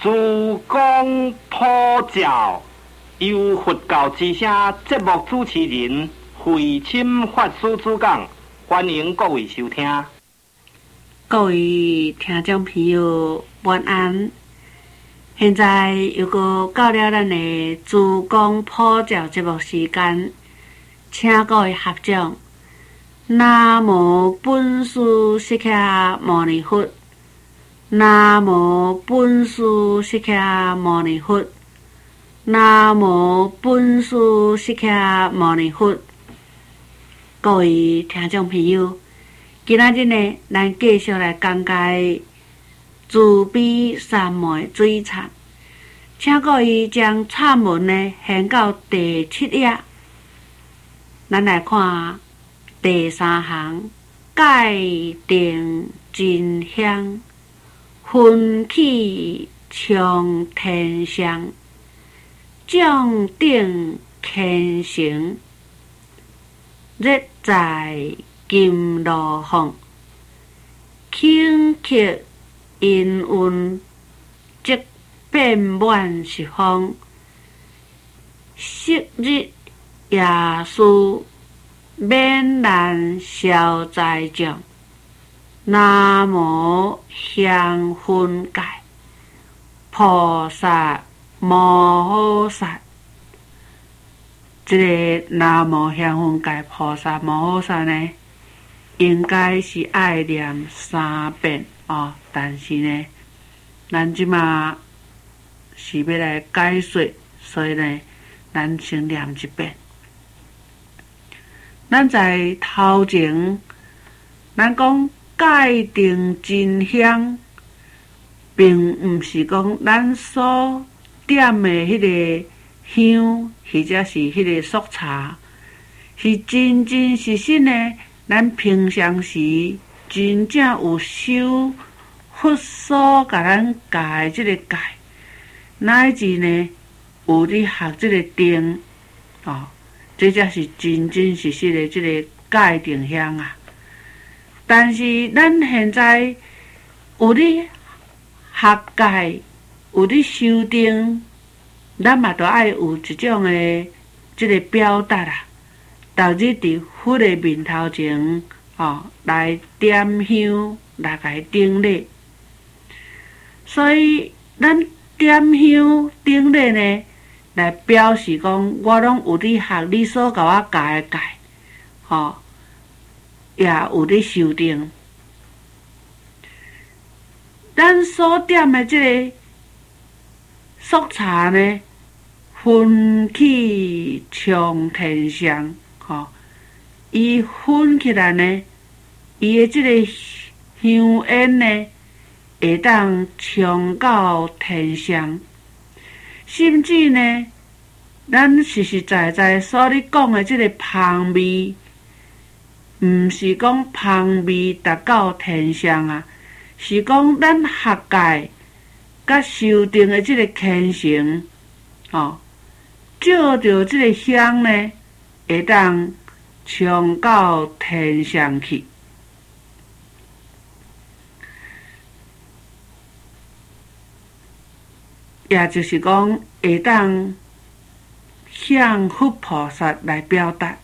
珠江普照，由佛教之声节目主持人慧清法师主讲，欢迎各位收听。 各位听众朋友，晚安。现在又到了咱的珠江普照节目时间，请各位合掌。南无本师释迦牟尼佛。南无本师释迦牟尼佛。南无本师释迦牟尼佛。各位听众朋友，今仔日呢，咱继续来讲解慈悲三昧水忏，请各位将忏文呢掀到第7页，咱来看第3行，戒定真香，熏起冲天香，将顶虔诚，热在金罗风，轻曲音韵，即遍满十方。昔日耶稣免难消灾障，南无香薰界菩萨摩诃萨。这个南无香薰界菩萨摩诃萨呢，应该是爱念3遍哦，但是呢，咱即马是要来解说，所以呢，咱先念1遍。咱在头前，咱讲戒定真香，并毋是讲咱所点的迄个香，或者是迄个素茶，是真真实实呢。咱平常时真正有修佛所甲咱教的即个戒，乃至呢有咧学即个定哦，这才是真真实实的即个戒定香啊。但是咱现在有咧学戒，有咧修定，咱嘛都爱有一种的即个表达啊。逐日伫佛的面头前来点香，来甲伊顶礼。所以咱点香顶礼呢，来表示讲我拢有咧学你所甲我教的戒，也有咧修定。咱所点的即个素茶呢，熏起冲天香。伊熏起来呢，伊的即个香烟呢，会当冲到天上，甚至呢，咱实实在在所咧讲的即个香味，毋是讲香味达到天上啊，是讲咱学戒甲修定的即个虔诚，照着即个香呢，会当冲到天上去。也就是讲，会当向佛菩萨来表达。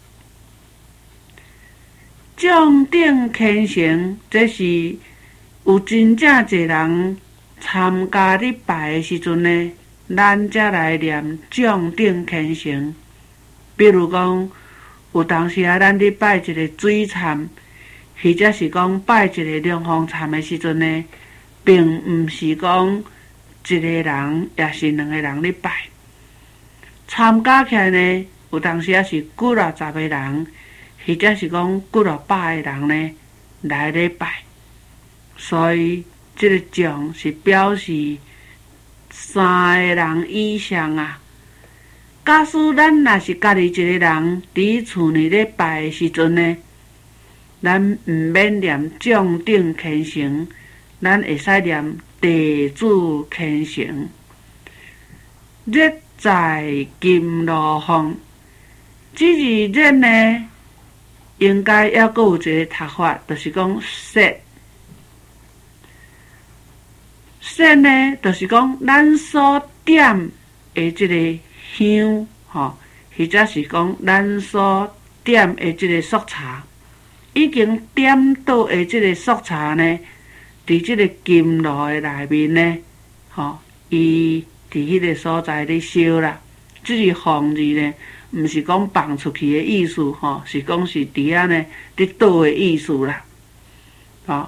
将顶虔诚，这是有真正侪人参加礼拜的时阵呢，咱才来念将顶虔诚。比如讲，有当时咱咧拜一个水忏，或者是讲拜一个龙凤忏的时阵呢，并毋是讲一个人也是2个人咧拜。参加起来呢，有当时也是几落10个人，或者是讲几落100个人呢来咧拜。所以这个奖是表示3个人以上啊。假使咱若是家己一个人伫厝内咧拜的时阵呢，咱毋免念将顶虔诚，咱会使念地主虔诚。热在金罗风，这字热呢，应该还阁有一个读法，就是讲色。 线呢，就是讲咱所点的即个香，吼，或者是讲咱所点的即个速茶，已经点倒的即个速茶呢，伫即个金炉的内面呢，吼，伊伫迄个所在咧烧啦。即个放字呢，毋是讲放出去的意思，吼，是讲是伫遐呢咧倒的意思啦，吼。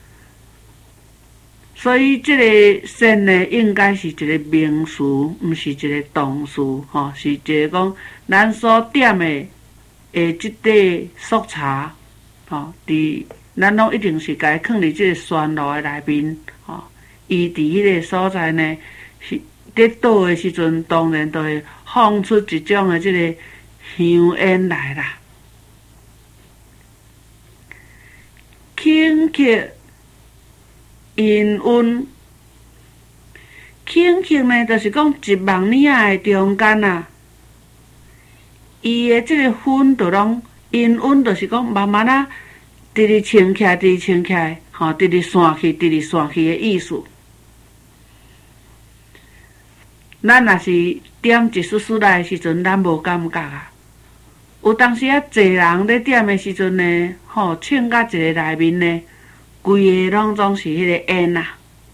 所以即个线呢，应该是一个名词，毋是一个动词，吼，是一个讲咱所点的即块速茶，吼，伫咱拢一定是该放伫即个旋炉的内面，吼，伊伫迄个所在呢，是咧倒的时阵，当然就会放出一种的即个香烟来啦。轻咳音温，轻咳呢，就是讲一网领仔的中间啊，伊的即个粉就拢音温，就是讲慢慢啊，直直升起来，直直升起来，吼，直直散去，直直散去的意思。咱若是点一丝丝来的时阵，咱无感觉啊。有当时啊，侪人咧点的时阵呢，吼，唱到一个内面呢，规个拢总是迄个烟啊。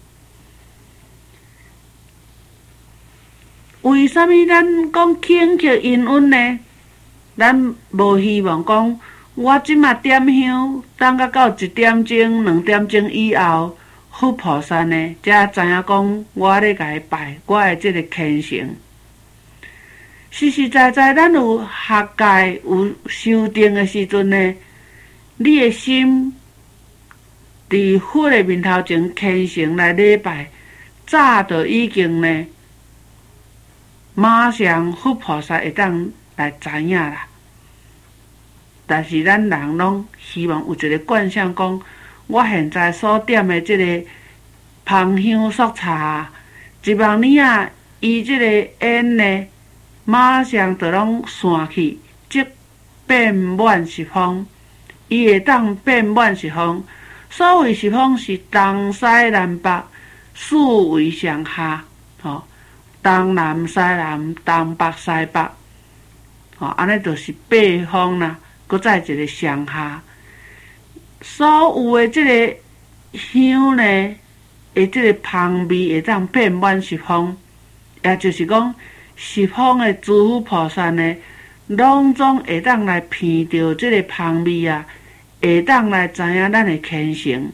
为什么咱讲轻咳音温呢？咱无希望讲，我即马点香，等到1点钟、2点钟以后，佛菩萨呢，才知影讲我咧甲伊拜我的即个虔诚。实实在在，咱有学戒、有修定的时阵呢，你的心伫佛的面头前虔诚来礼拜，早就已经呢，马上佛菩萨会当来知影啦。但是咱人拢希望有一个惯性，讲我现在所点的即个芳香速茶，一网领仔伊即个烟呢，马上就拢散去，即遍满十方，伊会当遍满十方。所谓十方是东西南北四维上下，吼，东南西南，东北西北，吼，安尼就是八方啦。搁再一个上下，所有的即个香呢，的即个香味会当遍满十方，也就是讲，十方的诸佛菩萨呢，拢总会当来闻到即个香味啊，会当来知影咱的虔诚。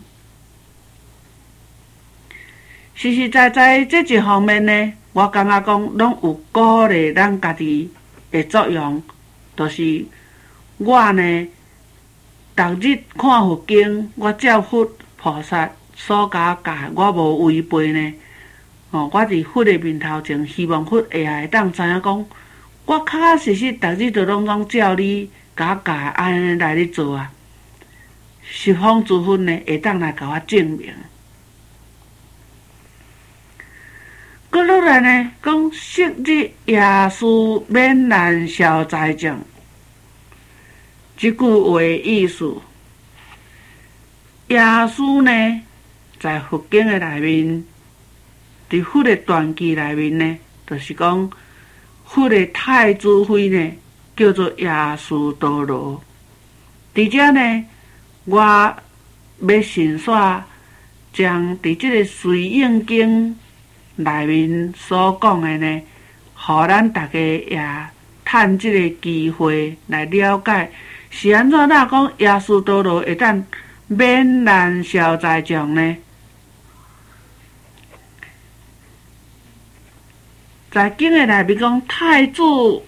实实在在这一方面呢，我感觉讲拢有鼓励咱家己的作用，就是我呢，逐日看佛经，我照佛菩萨所教教，我无违背呢。哦，我伫佛的面头前，希望佛会当知影讲，我确确实实逐日就拢照你甲我教安尼来咧做啊。十方诸佛呢，会当来甲我证明。搁落来呢，讲昔日耶稣免难消灾障。即句话的意思，耶稣呢，在佛经的内面，伫佛的传记内面呢，就是讲佛的太子妃呢，叫做耶稣多罗。伫遮呢，我要先煞将伫即个随应经内面所讲的呢，互咱大家也趁即个机会来了解。是安怎讲耶稣多罗会当免难消灾障呢？在经的内面讲，太子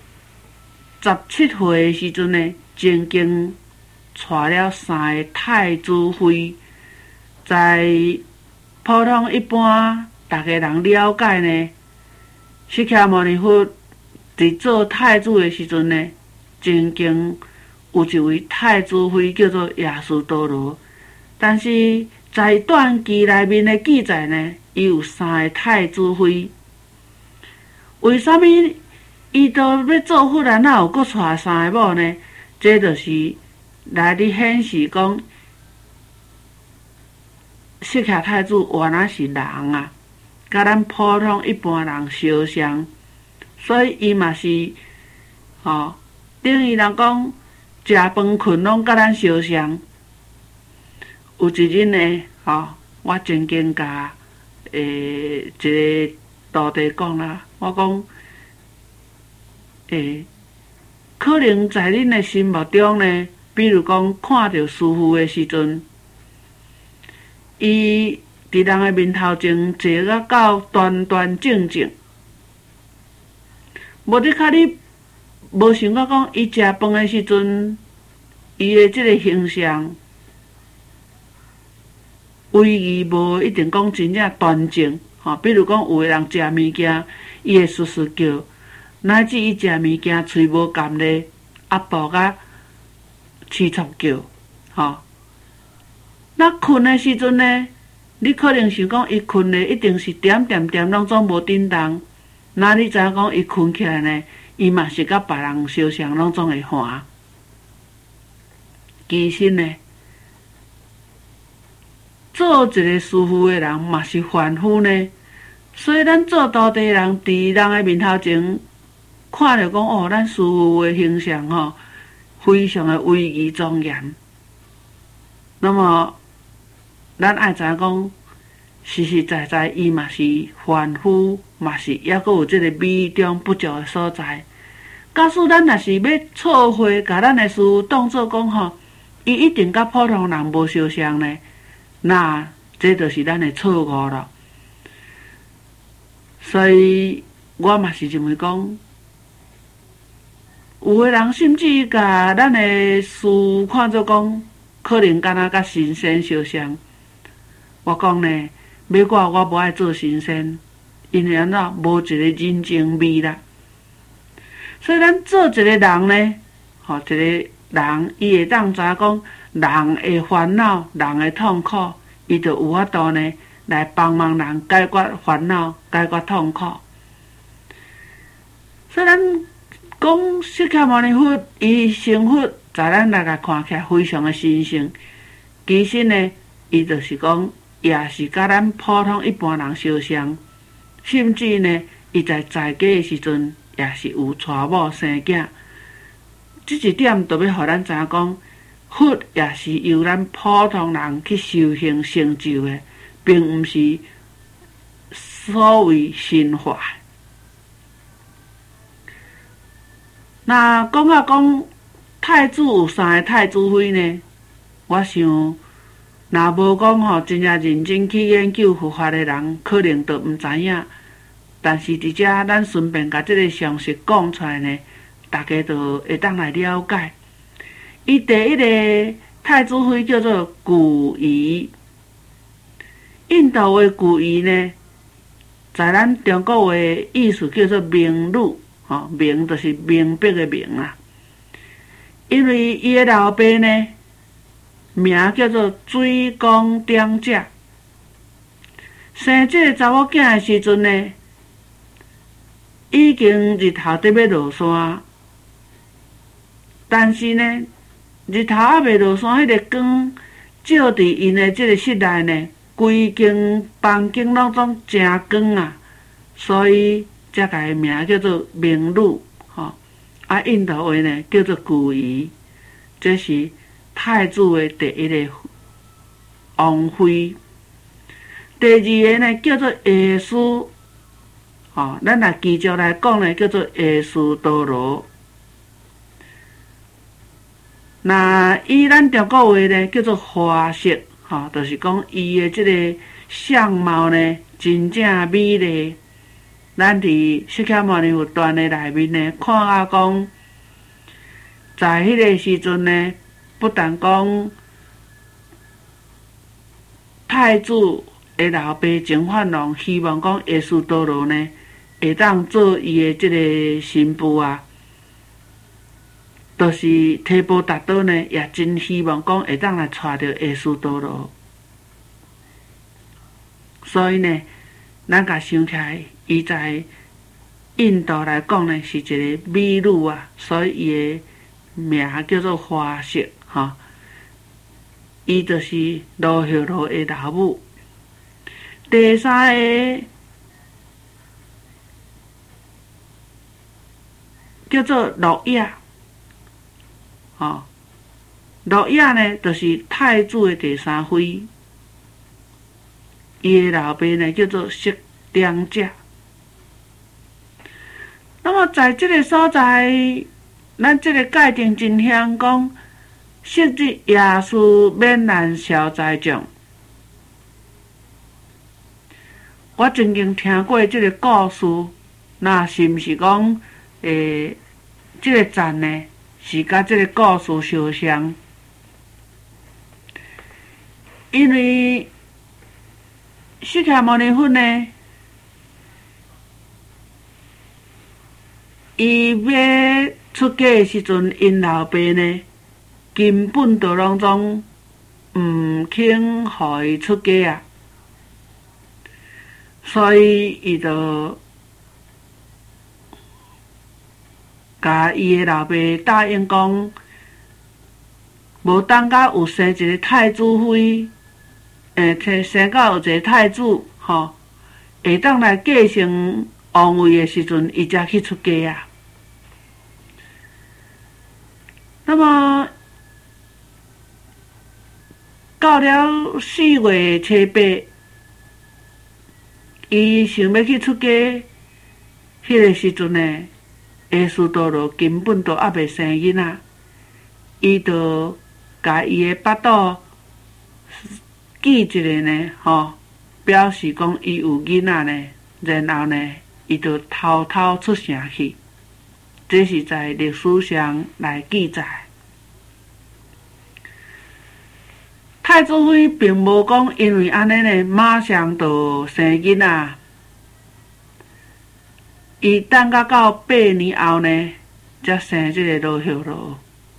17岁的时阵呢，曾经娶了3个太子妃。在普通一般大家人了解呢，释迦牟尼佛伫做太子的时阵呢，曾经有一位太子妃叫做耶稣多罗，但是在传记内面的记载呢，伊有3个太子妃。为什么伊都要做佛啊？哪有搁娶3个某呢？这就是来咧显示讲，释迦太子原来是人啊， 甲咱普通一般人相像，所以伊嘛是等于人讲食饭困拢甲咱相像。有一日呢，我曾经甲一个徒弟讲啦，我讲可能在恁的心目中呢，比如讲看到师父的时阵，伊伫人的面头前坐啊到端端正正，无你较你无想到讲伊食饭的时阵，伊的即个形象威仪无一定讲真正端正。比如讲有的人食物件，伊会簌簌叫，乃至伊食物件喙无甘咧，啊肚甲起噪叫，那困的时阵呢，你可能想讲伊困咧一定是点拢总无振动，那你知影讲伊困起来呢，伊嘛是甲别人相像，拢总会欢。其实呢，做一个师父的人嘛是凡夫呢，所以咱做徒弟的人伫人的面头前看着讲咱师父的形象非常的威仪庄严。那么咱爱知影讲，实实在在伊嘛是凡夫，嘛是抑阁有即个美中不足的所在。假使咱若是要错会，甲咱的师父当作讲伊一定甲普通人无相像呢，那这就是咱的错误了。所以我嘛是认为讲，有的人甚至甲咱的师看作讲，可能敢若甲神仙相像。我讲呢，要我无爱做神仙，因为安怎无一个人情味啦。所以咱做一个人呢，一个人伊会当知影讲人的烦恼、人的痛苦，伊就有法度呢来帮忙人解决烦恼、解决痛苦。所以咱讲释迦牟尼佛，伊成佛在咱来甲看起来非常的神圣。其实呢，伊就是讲，也是甲咱普通一般人相像，甚至呢，伊在家的时阵也是有娶某生囝。这一点就要互咱知影讲，佛也是由咱普通人去修行成就的，并毋是所谓神化。那讲太子有3个太子妃呢？我想，若无讲真正认真去研究佛法的人，可能都毋知影。但是伫遮，咱顺便甲即个常识讲出来呢，大家就会当来了解。伊第一个太子妃叫做古仪，印度的古仪呢，在咱中国话的意思叫做明女，明就是明白的明啦。因为伊的老爸呢，名叫做水光点者，生这个查某囝的时阵呢，已经日头伫要落山，但是呢，日头还未落山，迄个光照伫因的即个室内呢，规间房间拢总真光啊，所以才甲伊名叫做明女。印度话呢叫做古仪，这是太子的第一个王妃。第二个呢叫做耶稣，咱来继续来讲呢，叫做耶稣多罗。那以咱中国话呢叫做花色，就是讲伊的即个相貌呢真正美丽。咱伫释迦牟尼佛传的内面呢，看啊讲，在迄个时阵呢，不但讲太子的老爸净饭王希望讲耶稣多罗呢，会当做伊的即个新妇啊，就是提婆达多呢，也真希望讲会当来娶到耶稣多罗。所以呢，咱甲想起来，伊在印度来讲呢，是一个美女啊，所以伊的名叫做花色，伊就是罗睺罗的老母。第三个叫做陆野。陆野呢，就是太子的第三妃，伊的老爸呢叫做释良者。那么在这个所在，咱这个界定真香讲，昔日耶稣免难消灾障。我曾经听过这个故事，那是毋是讲，这个赞呢是甲这个故事相像？因为释迦牟尼佛呢，伊要出家的时阵，因老爸呢根本就拢总毋肯互伊出家啊，所以伊就甲伊的老爸答应讲，无等甲有生一个太子妃。生到有一个太子，会当来继承王位的时阵，伊才去出家啊。那么到了4月初8，伊想要去出家，迄个时阵呢，耶稣多罗根本都还未生囡仔，伊就甲伊的腹肚记一个呢，表示讲伊有囡仔呢，然后呢，伊就偷偷出城去。这是在历史上来记载。太子妃并无讲因为安尼呢，马上就生囡仔。伊等到8年后呢，才生这个罗煜罗。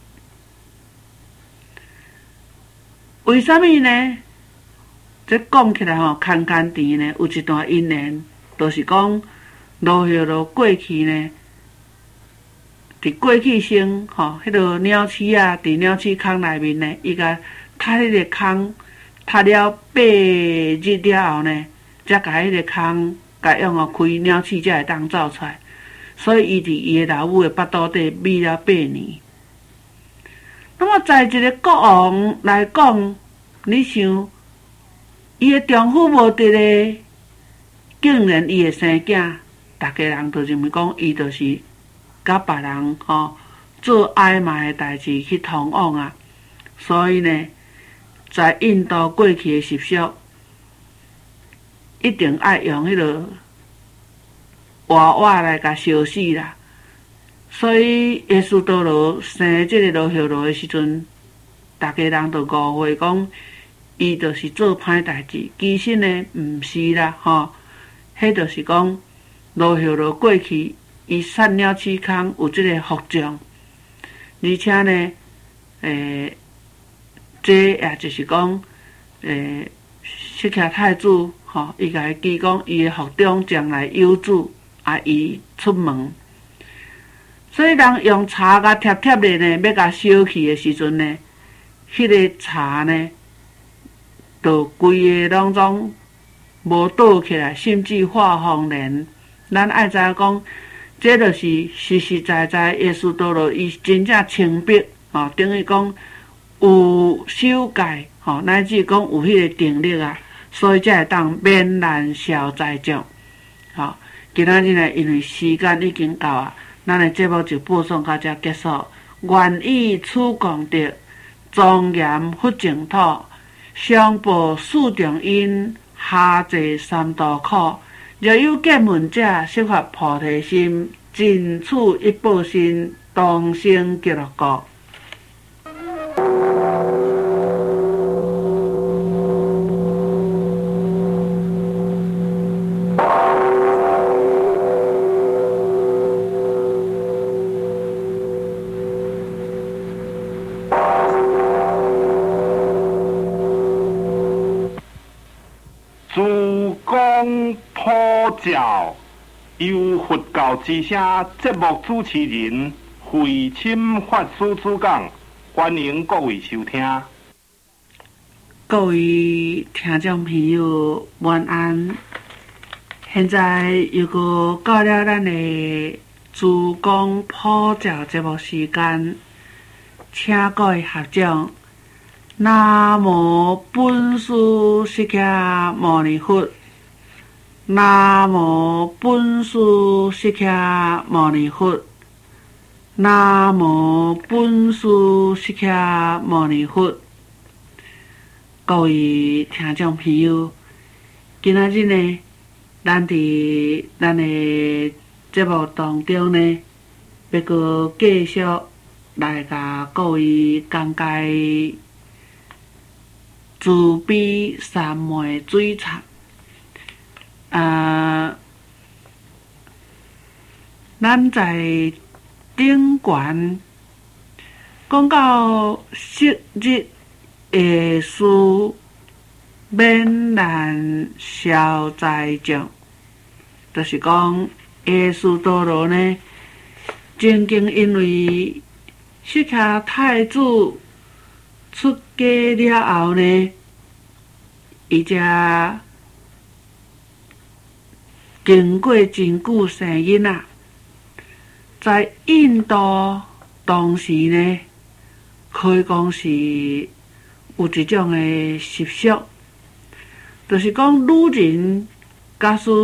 为什么呢？这讲起来牵甜呢，有一段因缘，就是讲罗煜罗过去呢，伫过去生迄个鸟鼠啊，伫鸟鼠坑内面呢，伊甲踏迄个坑，踏了8日了后呢，才甲迄个坑甲用开，鸟鼠才会当走出来。所以伊伫伊的老母的腹肚底秘了8年。那么在一个国王来讲，你想？伊的丈夫无伫咧，竟然伊会生囝，大家人就认为讲伊就是甲别人做暧昧的代志去通往啊。所以呢，在印度过去的习俗，一定爱用迄个娃娃来甲烧死啦。所以耶稣多罗生这个罗煜罗的时阵，大家人就误会讲。伊就是做歹代志，其实呢，毋是啦，迄就是讲罗煜罗过去，伊杀鸟鼠坑有即个福将，而且呢，这也就是讲，释迦太子，伊甲伊记讲，伊的福中将来有主，伊出门，所以人用茶甲贴贴的呢，要甲烧去的时阵呢，迄个茶呢。就规个拢总无倒起来，甚至化风莲。咱爱知影讲，这就是实实在在耶稣多罗伊真正清白，等于讲有修戒，乃至讲有迄个定力啊，所以才会当免难消灾障。今仔日呢，因为时间已经到啊，咱的节目就播送到这结束。愿以此功德，庄严佛净土。上报四重因，下济三途苦。若有见闻者，悉发菩提心，尽此一报身，当生极乐国。 普照由佛教之声节目主持人慧钦法师主讲，欢迎各位收听。 各位听众朋友，晚安。现在又到了咱的主讲普照节目时间，请各位合掌。南无本师释迦牟尼佛。南无本师释迦牟尼佛。南无本师释迦牟尼佛。各位听众朋友，今仔日呢，咱伫咱的节目当中呢，要阁继续来甲各位讲解慈悲三昧水忏。咱在顶悬讲到昔日的事，免难消灾障，就是讲耶稣多罗呢，曾经因为释迦太子出家了后呢，伊才经过真久生囡仔，在印度当时呢，可以讲是有一种的习俗，就是讲女人假使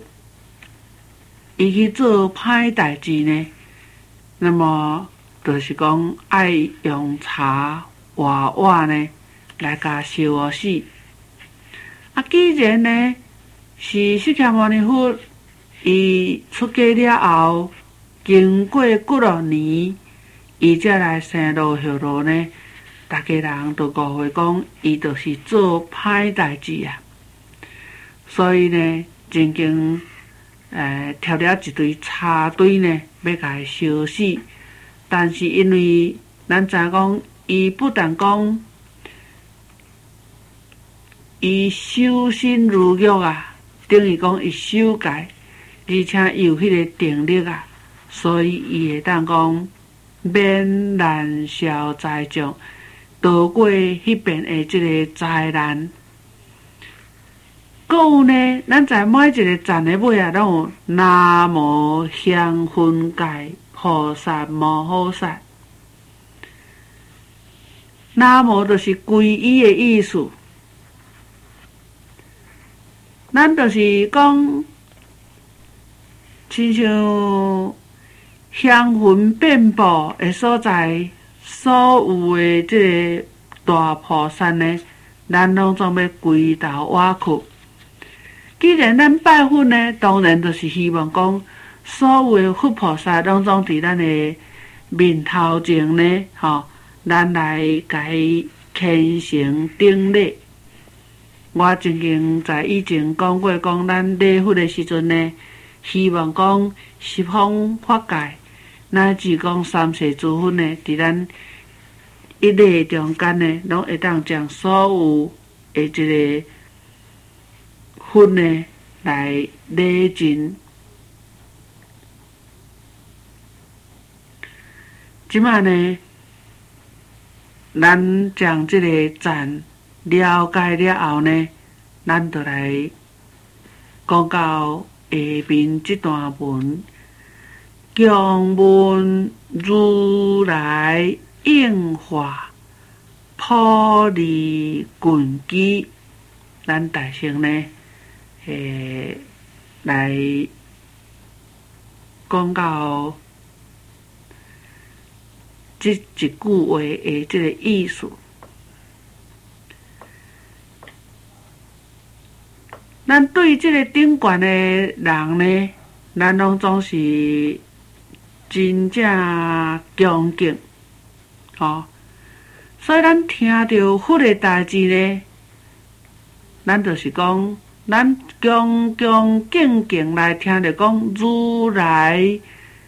伊去做歹代志呢，那么就是讲爱用茶活碗呢来甲烧死。既然呢是释迦牟尼佛，伊出家了后，经过几多年，伊才来生罗后罗呢，大家人都误会讲，伊就是做歹代志啊。所以呢，曾经挑了一堆插堆呢，要甲伊烧死。但是因为咱知影讲，伊不但讲伊修身如玉啊，等于讲伊修戒，而且伊有迄个定力啊，所以伊会当讲免难消灾障，躲过迄边的即个灾难。还有呢，咱在每一个赞的尾啊，拢有南无香薰界菩萨摩诃萨。南无就是皈依的意思。咱就是讲，亲像香薰遍布的所在，所有的即个大菩萨呢，咱拢总要归头挖去。既然咱拜佛呢，当然就是希望讲，所有的佛菩萨拢总伫咱的面头前呢，咱来甲伊虔诚顶礼。我曾经在以前讲过，讲咱礼佛的时阵呢，希望讲十方法界，乃至讲三世诸佛呢，伫咱一礼中间呢，拢会当将所有的这个佛呢来礼尽。即摆呢，咱将这个赞了解了后呢，咱就来讲到下面这段文：强闻如来应化，普利群机。咱大声呢，来讲到这一句话的这个意思。咱对这个顶悬的人呢，咱拢总是真正恭敬，所以咱听到佛的代志呢，咱就是讲，咱恭恭敬敬来听着讲，如来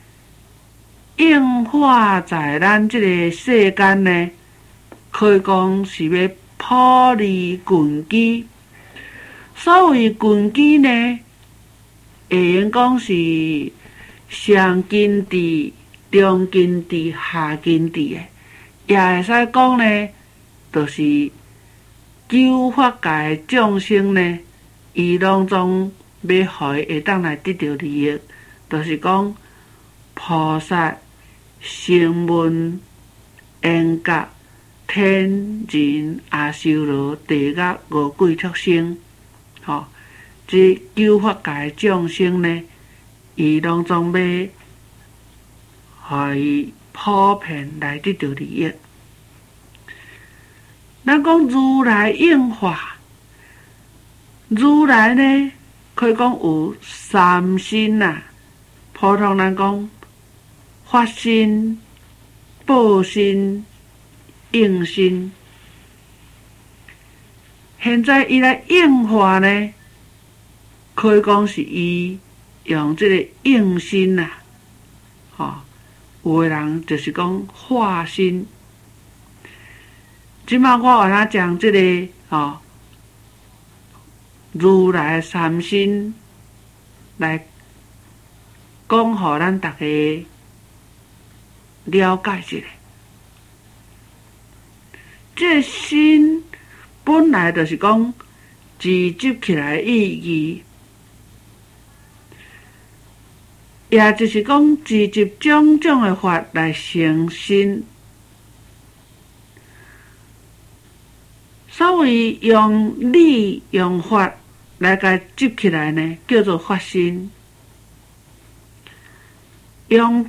应化在咱这个世间呢，可以讲是要普利群机。所谓群机呢，会用讲是上根治、中根治、下根治的，也会使讲呢，就是救法界的众生呢，伊拢总要互伊会当来得到利益，就是讲菩萨、声闻、缘觉、天人、阿修罗、地狱五鬼畜生，即九法界众生呢，伊拢总要互伊普遍来得到利益。咱讲如来应化，如来呢，可以讲有三身啊。普通人讲法身、报身、应身。现在伊来应化呢，可以讲是伊用这个应身啊，有的人就是讲化身。即摆我有将这个如来三身来讲，互咱大家了解一下。这身本来就是讲聚集起来的意义，也就是讲聚集种种的法来成身。所谓用理用法来甲集起来呢，叫做法身；用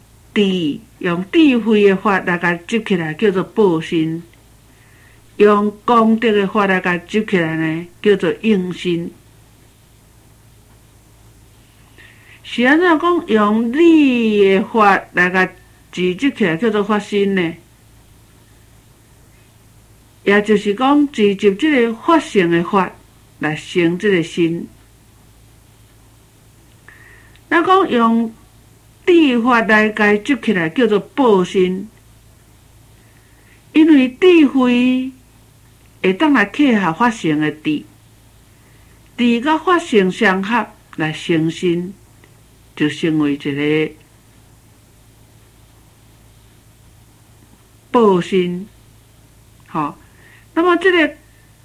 智慧的法来甲集起来，叫做报身；用功德的法来甲集起来呢，叫做应身。是安怎讲用理的法来甲聚集起来叫做法身呢？也就是讲，聚集这个法性的法来成这个身。咱讲用智法来甲集起来，叫做报身。因为智慧会当来契合法性的智，智甲法性相合来成身，就成为一个报身。那么这个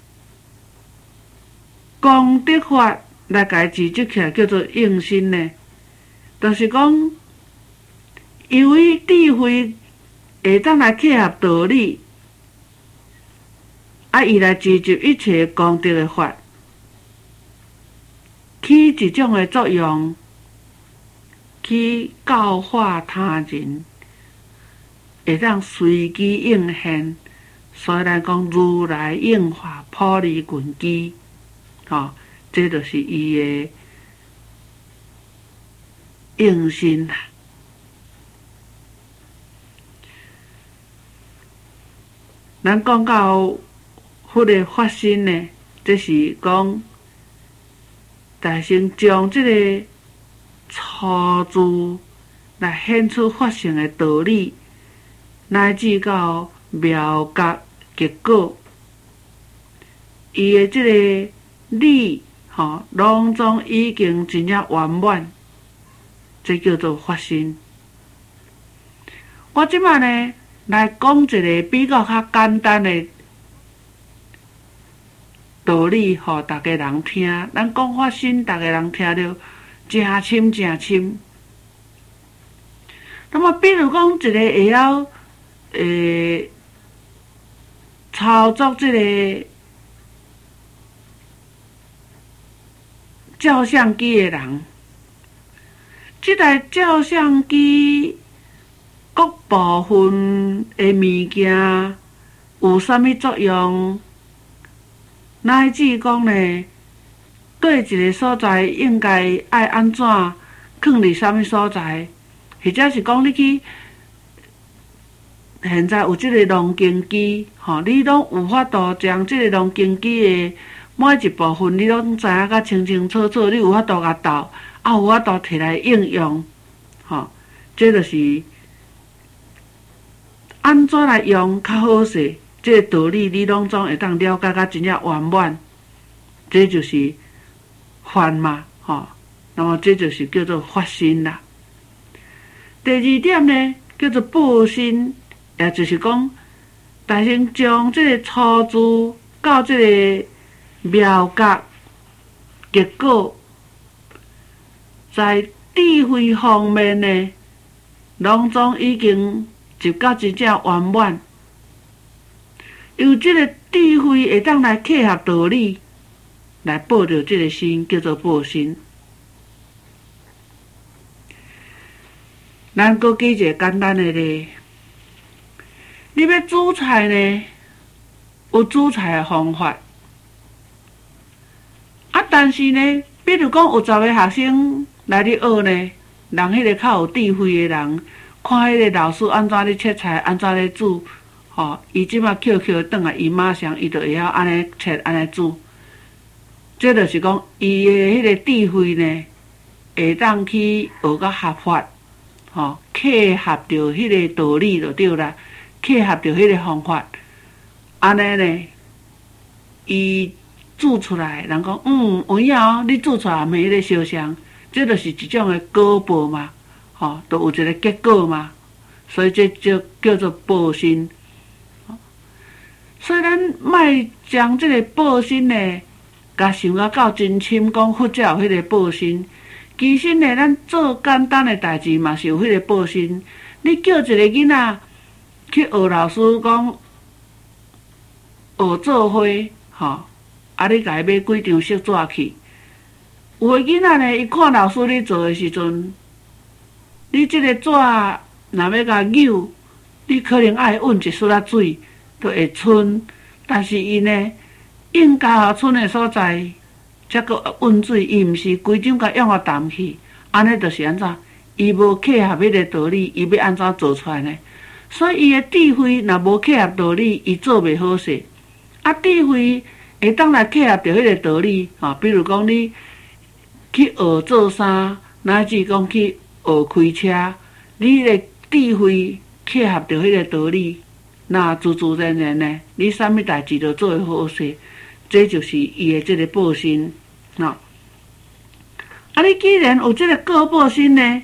功德法来甲聚集起来叫做应身呢，就是讲，由于智慧会当来契合道理，伊来聚集一切功德的法，起一种的作用，去教化他人，会当随机应现。所以咱讲如来应化普利群机，这就是伊的应身啦。咱讲到佛的法身呢，这是讲大乘将这个初住来显出法性的道理，乃至到妙觉结果，伊的这个理拢总已经真正圆满，这叫做法身。我即摆呢来讲一个比较较简单的道理，互大家人听。咱讲法身，大家人听着真深真深。那么，比如讲一个会晓操作这个照相机的人，这台照相机各部分的物件有啥物作用？乃至讲呢，对一个所在应该爱安怎放伫啥物所在，或者是讲你去。现在有这个龙镜机，你拢有法度将这个龙镜机的每一部分，你拢知影甲清清楚楚，你有法度甲导，有法度摕来应用，这就是安怎来用较好势，这个道理你拢总会当了解甲真正圆满，这就是法嘛，那么这就是叫做法身啦。第二点呢，叫做报身。也就是讲，大乘将这个初住到这个妙觉结果，在智慧方面呢， 拢总已经集到真正圆满。由这个智慧会当来契合道理，来报着这个身，叫做报身。咱搁举一个简单的例，你要煮菜呢，有煮菜的方法。但是呢，比如讲有10个学生来咧学呢，人迄个较有智慧的人，看迄个老师安怎咧切菜，安怎咧煮，伊即马捡转来，伊马上伊就会晓安尼切，安尼煮。这就是讲，伊的迄个智慧呢，会当去学到合法，契合着迄个道理就对啦，契合着迄个方法，安尼呢，伊煮出来，人讲有影哦，你煮出来没迄个烧香，这就是一种的果报嘛，都有一个结果嘛，所以这就叫做报身。所以咱莫将这个报身呢，甲想到真深，讲佛教有迄个报身。其实呢，咱做简单的代志嘛是有迄个报身。你叫一个囡仔去学老师讲学做花，你甲伊买几张色纸去。有的囡仔呢，伊看老师咧做的时阵，你这个纸若要甲扭，你可能爱运一丝仔水，就会剩。但是伊呢，应该剩的所在，则个运水，伊毋是规张甲用啊淡去，安尼就是安怎？伊无契合迄个道理，伊要安怎做出来呢？所以伊的智慧若无契合道理，伊做袂好势。智慧会当来契合着迄个道理，比如讲你去学做衫，乃至讲去学开车，你的智慧契合着迄个道理，那自自然然呢，你啥物代志都做会好势。这就是伊的这个报身，你既然有这个果报身呢，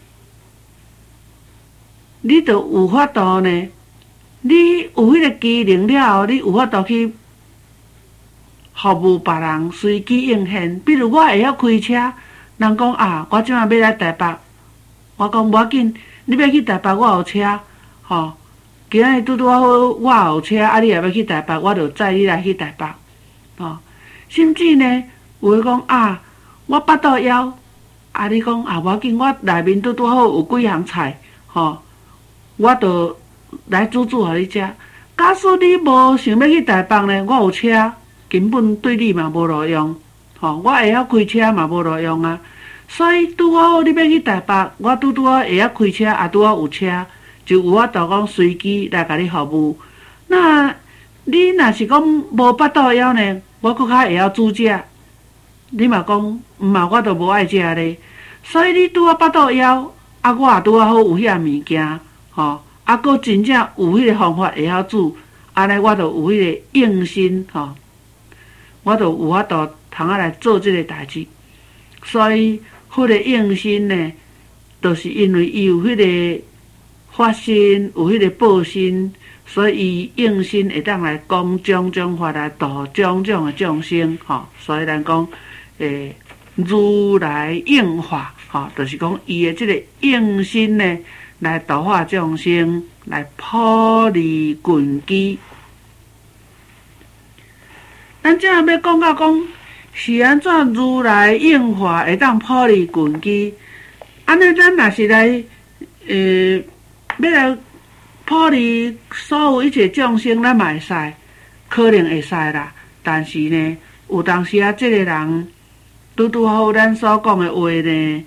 你就有法度呢，你有迄个机能了后，你有法度去服务别人，随机应现。比如我会晓开车，人讲我即马要来台北，我讲无要紧，你要去台北我有车，今仔日拄好我有车，你也要去台北，我就载你来去台北。甚至呢，有的讲我腹肚枵，你讲无要紧，我内面拄好有几项菜，我就来煮互你食。假使你无想要去台北呢，我有车，根本对你嘛无路用，我会晓开车嘛无路用啊。所以拄好你要去台北，我拄好会晓开车，也拄好有车，就有法度讲随机来甲你服务。那你若是讲无腹肚枵呢，我搁较会晓煮食，你嘛讲嘛，我都无爱食咧。所以你拄啊腹肚枵，我也拄啊好有遐物件，搁真正有迄个方法会晓煮，安尼我就有迄个用心，我就有法度通来做即个代志。所以迄个用心呢，就是因为伊有迄个发心，有迄个报身。所以伊用心会当来讲种种法来度种种的众生，所以咱讲如来应化，就是讲伊的这个用心呢，来度化众生，来普利群居。咱这样要讲到讲是安怎如来应化会当普利群居，安尼咱若是来要来普利所有一切众生，咱嘛会使，可能会使啦。但是呢，有当时这个人拄好咱所讲的话呢，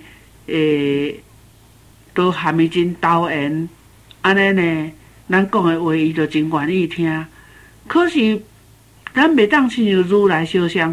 都含伊真投缘，安尼呢，咱讲的话伊就真愿意听。可是咱袂当亲像如来相像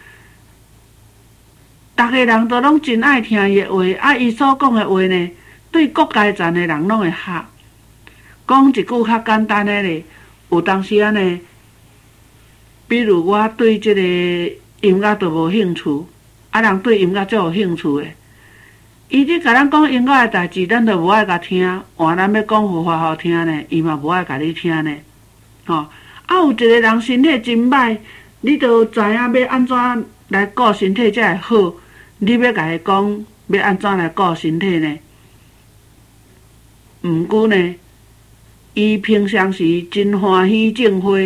逐个人都拢真爱听伊的话，伊所讲的话呢，对各界站的人拢会合。讲一句较简单的咧，有当时呢，比如我对这个音乐都无兴趣，人对音乐最有兴趣的，伊咧甲咱讲音乐的代志，咱就无爱甲听。换咱要讲佛法好听呢，伊嘛无爱甲你听呢。有一个人身体真歹，你都知影要安怎来顾身体才会好，你要甲伊讲要安怎来顾身体呢？ 毋过呢，伊平常时真欢喜种花，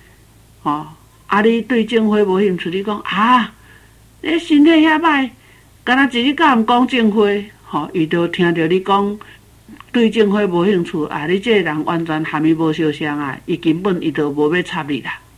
你对种花无兴趣，你讲你身体遐歹，敢若一日到晚讲种花，伊就听着你讲对种花无兴趣，你这个人完全含伊无相像啊，伊根本伊就无要插你啦。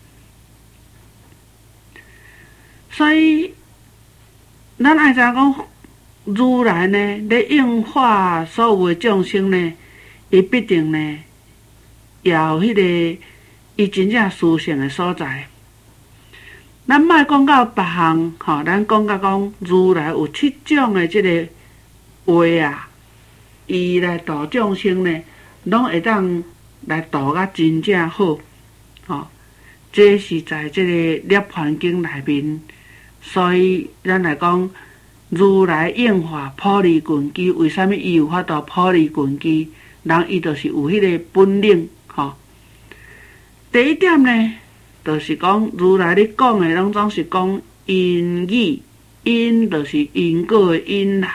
所以，咱爱知影讲，如来呢，咧应化所有的众生呢，伊必定呢，也有迄个伊真正殊胜的所在。咱莫讲到别项，咱讲到讲如来有7种的即个话啊，伊来度众生呢，拢会当来度甲真正好，这是在即个《涅槃经》内面。所以咱来讲，如来应化普利群居，为什么伊有法度普利群居？人伊就是有迄个本领，第一点呢，就是讲如来咧讲的，拢总是讲因语，因就是因果的因啦。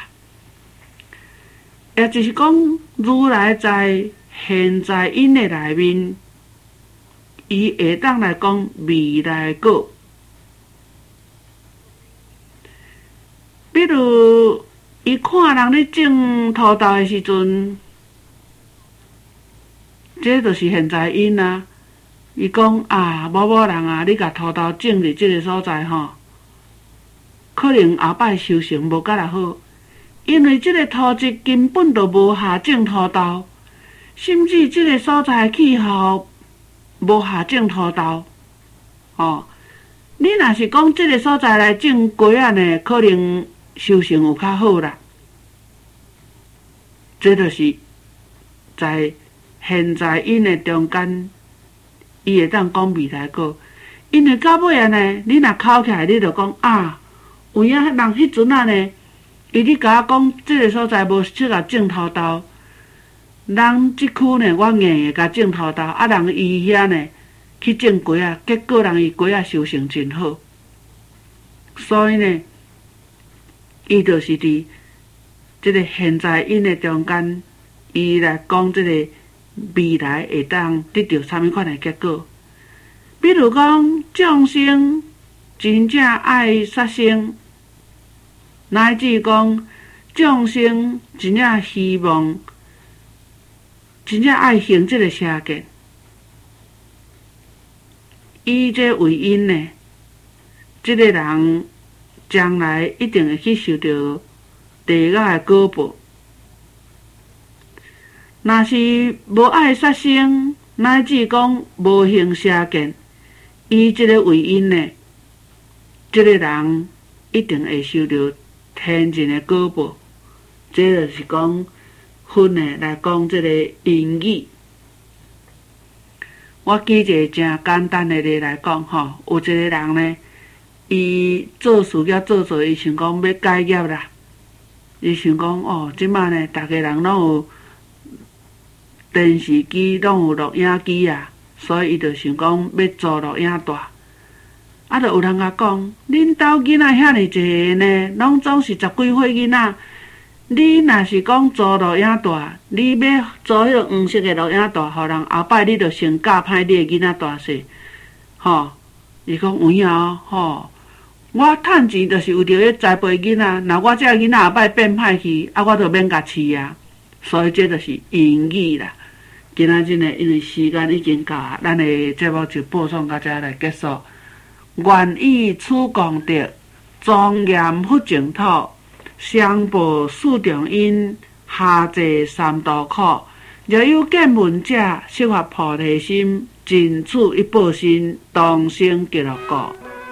也就是讲，如来在现在因的内面，伊会当来讲未来果。比如，伊看人咧种土豆的时阵，这就是现在因啊。伊讲某人啊，你甲土豆种伫即个所在可能后摆收成无甲来好，因为即个土质根本就无下种土豆，甚至即个所在的气候无下种土豆，你若是讲即个所在来种果仔呢，可能收成有较好啦。这就是在现在因的中间，伊会当讲未来果。因为到尾啊呢，你若考起来，你就讲有影人迄阵啊呢，伊咧甲我讲，即个所在无适合种土豆。人即区呢，我硬会甲种土豆，人伊遐呢去种果仔，结果人伊果仔收成真好。所以呢，伊就是伫即个现在因的中间，伊来讲即个未来会当得到啥物款的结果。比如讲，众生真正爱杀生，乃至讲众生真正希望、真正爱行即个邪见，以这为因呢，即个人将来一定会去受到地狱的果报。若是无爱杀生，乃至讲无行邪见，以即个为因呢，即个人一定会受到天人的果报。这就是讲分的来讲即个因语。我举一个真简单的例来讲有一个人呢，伊做事业做，伊想讲要改业啦。伊想讲即摆呢，逐个人拢有电视机，拢有录影机啊，所以伊就想讲要租录影带。就有人甲讲，恁兜囡仔遐尼济呢，拢总是10几岁囡仔。你若是讲租录影带，你要租迄个黄色的录影带，互人后摆你就先教歹你的囡仔大细。伊讲有影我趁钱就是为着咧栽培囡仔，若我这囡仔后摆变歹去，我就免甲饲啊。所以这就是因语啦。今仔日呢，因为时间已经到啊，咱的节目就播送到这来结束。愿以此功德，庄严佛净土，上报四重因，下济三途苦。若有见闻者，悉发菩提心，尽此一报身，同生极乐国。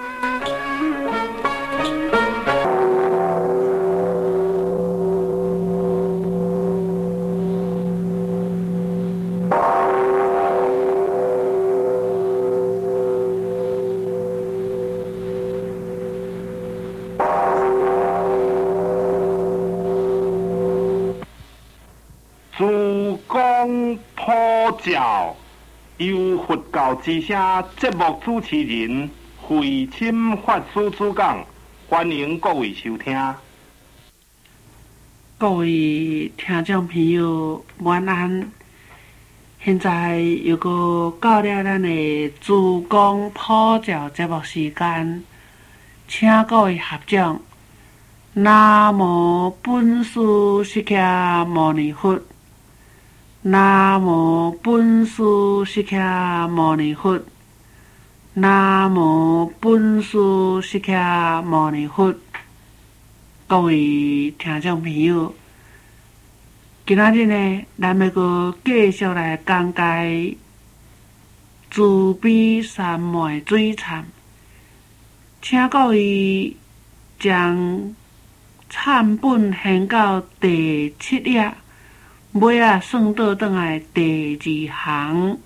自讲普照，由佛教之声节目主持人慧钦法师主讲，欢迎各位收听。 各各位听众朋友，晚安。现在又搁到了咱的主讲普教节目时间，请各位合掌。南无本师释迦牟尼佛。南无本师释迦牟尼佛。南无本师释迦牟尼佛。各位听众朋友，今仔日呢，咱要搁继续来讲解慈悲三昧水忏，请各位将忏本掀到第7页，尾啊算倒转来第2行。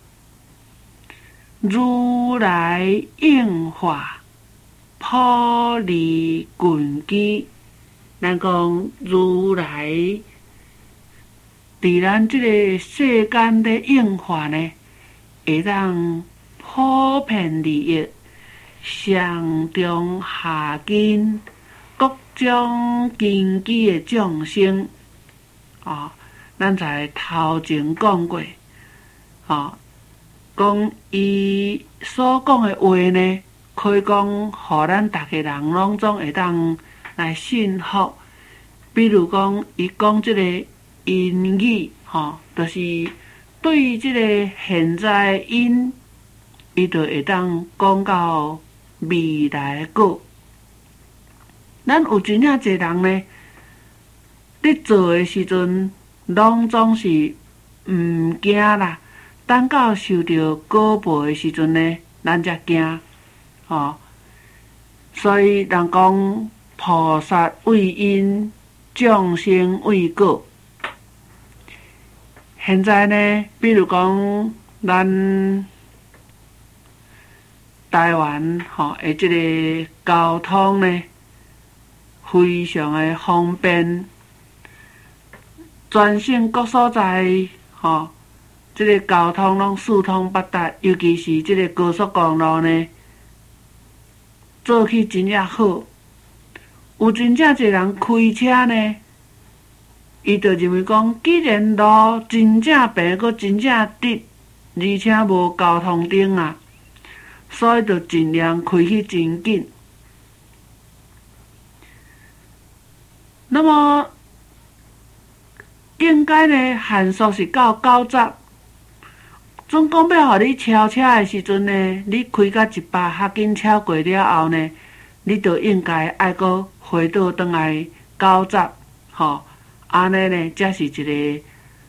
如来应化，普利群居。咱讲如来伫咱即个世间的应化呢，会当普遍利益上中下根各种根基的众生。咱在头前讲过，讲伊所讲的话呢，可以讲，互咱逐个人拢总会当来信服。比如讲，伊讲即个因语，就是对即个现在因，伊就会当讲到未来果。咱有真正侪人呢，伫做的时阵，拢总是毋惊啦。等到受到果报的时阵呢，咱才惊。所以人讲菩萨为因，众生为果。现在呢，比如讲咱台湾的即个交通呢，非常的方便，全省各所在即个交通拢四通八达，尤其是即个高速公路呢，做起真正好。有真正侪人开车呢，伊就认为讲，既然路真正平，阁真正直，而且无交通灯啊，所以就尽量开去真紧。那么应该呢，限速是到90。总讲要互你超车的时阵呢，你开到100较紧超过了后呢，你就应该爱阁回倒转来90，安尼呢，才是一个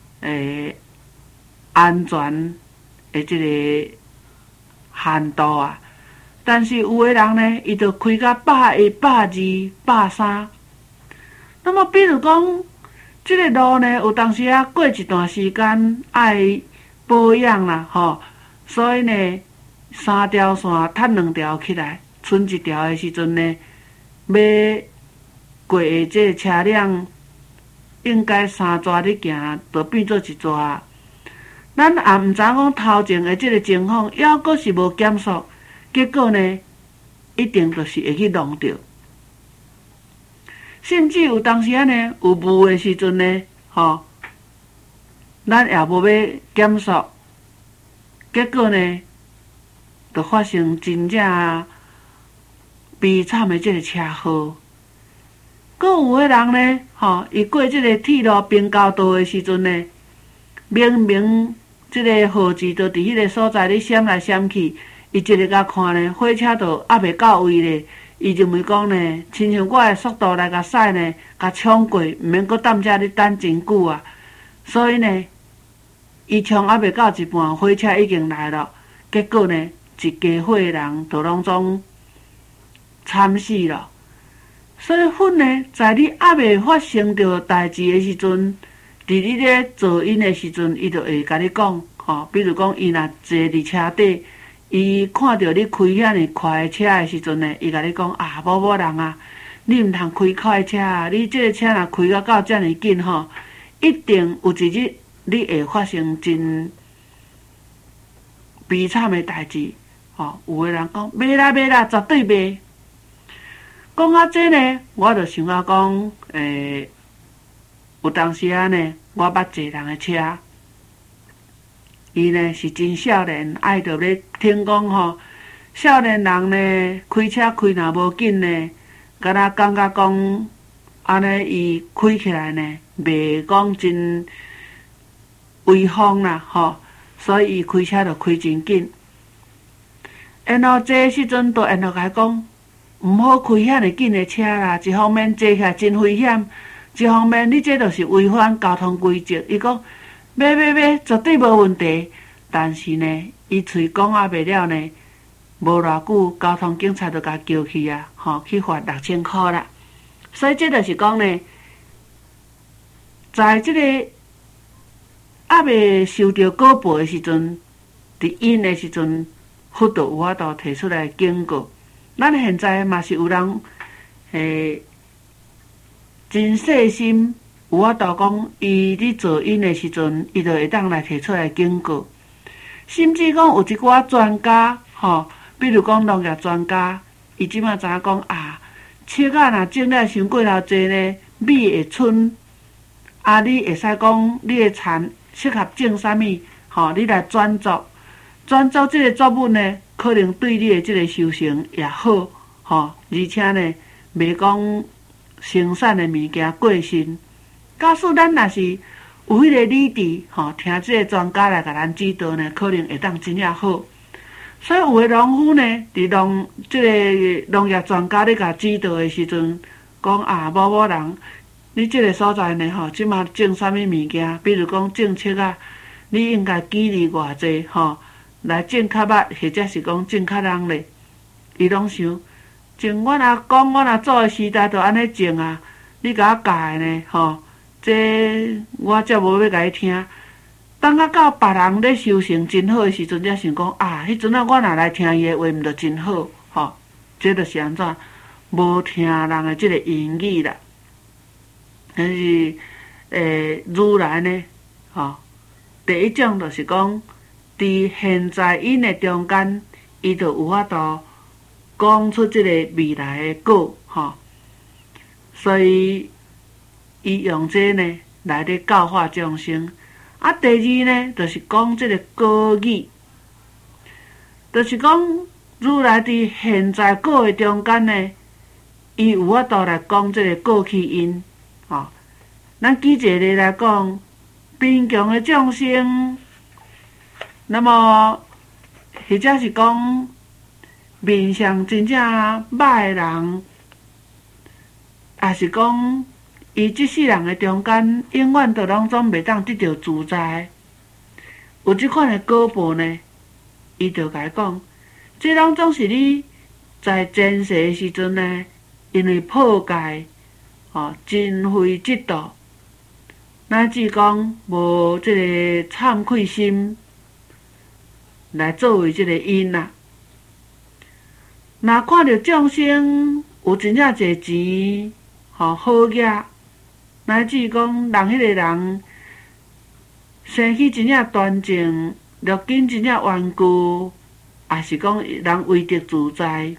安全的即个限度啊。但是有的人呢，伊就开到101、102、103。那么比如讲，即个路呢，有当时啊过一段时间爱保养啦，所以呢，3条线摊2条起来，剩1条的时阵呢，要过的这个车辆应该3抓伫行，就变做1抓。咱也毋知讲头前的这个情况，还阁是无减速，结果呢，一定就是会去弄着。甚至有当时呢，有雾的时阵呢，咱也无要减速，结果呢，就发生真正悲惨的这个车祸。阁有的人呢，伊过这个铁路平交道的时阵呢，明明这个号志就伫迄个所在咧闪来闪去，伊一日甲看呢，火车就还袂到位咧。伊认为讲呢，亲像我的速度来甲驶呢，甲冲过，毋免阁踮遮咧等真久啊。所以呢，伊冲还袂到一半，火车已经来了。结果呢，一家伙的人就拢总惨死了。所以佛呢，在你还袂发生着代志的时阵，伫你咧做因的时阵，伊就会甲你讲，比如讲，伊若坐伫车底。伊看到你开遐尼快的车的时阵呢，伊甲你讲某人啊，你毋通开快车啊！你这个车若开到遮尼紧一定有一日你会发生真悲惨的代志。有的人讲袂啦，绝对袂。讲到这呢，我就想到讲， 有当时啊呢，我捌坐人的车，伊呢是真少年，爱着咧听讲吼，少年人呢开车开若无紧呢，敢若感觉讲安尼伊开起来呢，袂讲真威风啦吼，所以伊开车就开真紧。然后这时阵，都然后甲伊讲，毋好开遐尼紧的车啦，一方面坐起来真危险，一方面你这就是违反交通规则。伊讲，买，绝对无问题。但是呢，伊喙讲啊袂了呢，无偌久，交通警察就甲叫去啊，吼，去罚6000块啦。所以这就是讲呢，在这个还未受到告报的时阵，伫因的时阵，佛就有法度提出来警告。咱现在嘛是有人真细心，有法度讲，伊伫做因的时阵，伊就会当来提出来警告。甚至讲有一寡专家，吼，比如讲农业专家，伊即马知影讲啊，切啊若种了伤过头济呢，米会剩。啊，你会使讲你的田适合种啥物？吼，你来转作即个作物呢，可能对你的即个收成也好，吼，而且呢，袂讲生产的物件过剩。假使咱若是有迄个理智，吼，听即个专家来甲咱指导呢，可能会当真正好。所以有的农夫呢，伫即个农业专家咧甲指导的时阵，讲啊，某人，你即个所在呢，吼，即马种啥物物件？比如讲种切啊，你应该激励偌济，吼，来种较捌，或者是讲种较人咧。伊拢想，从阮阿公、阮阿祖的时代就安尼种啊，你甲我教的呢，吼。这我则无要甲伊听，等到别人咧收成真好的时阵，才想讲啊，迄阵啊，我若来听伊的话，毋就真好，吼。这就是安怎无听人的即个言语啦。但是如来呢，吼，第一种就是讲，伫现在因的中间，伊就有法度讲出即个未来的果，吼。所以伊用这呢来咧教化众生。啊，第二呢，就是讲这个果语，就是讲如来伫现在果的中间呢，伊有法度来讲这个过去因，吼。咱举一个例来讲，贫穷的众生，那么或者是讲面相真正歹的人，也是讲伊即世人的中间，永远都拢总袂当得到自在。有即款的果报呢，伊就甲伊讲，这拢总是你在前世的时阵呢，因为破戒，吼，真非嫉妒，乃至讲无即个惭愧心，来作为即个因啦。若看到众生有真正侪钱，吼，好业，乃至讲人迄个人生起真正端正，六根真正顽固，也是讲人为得自在。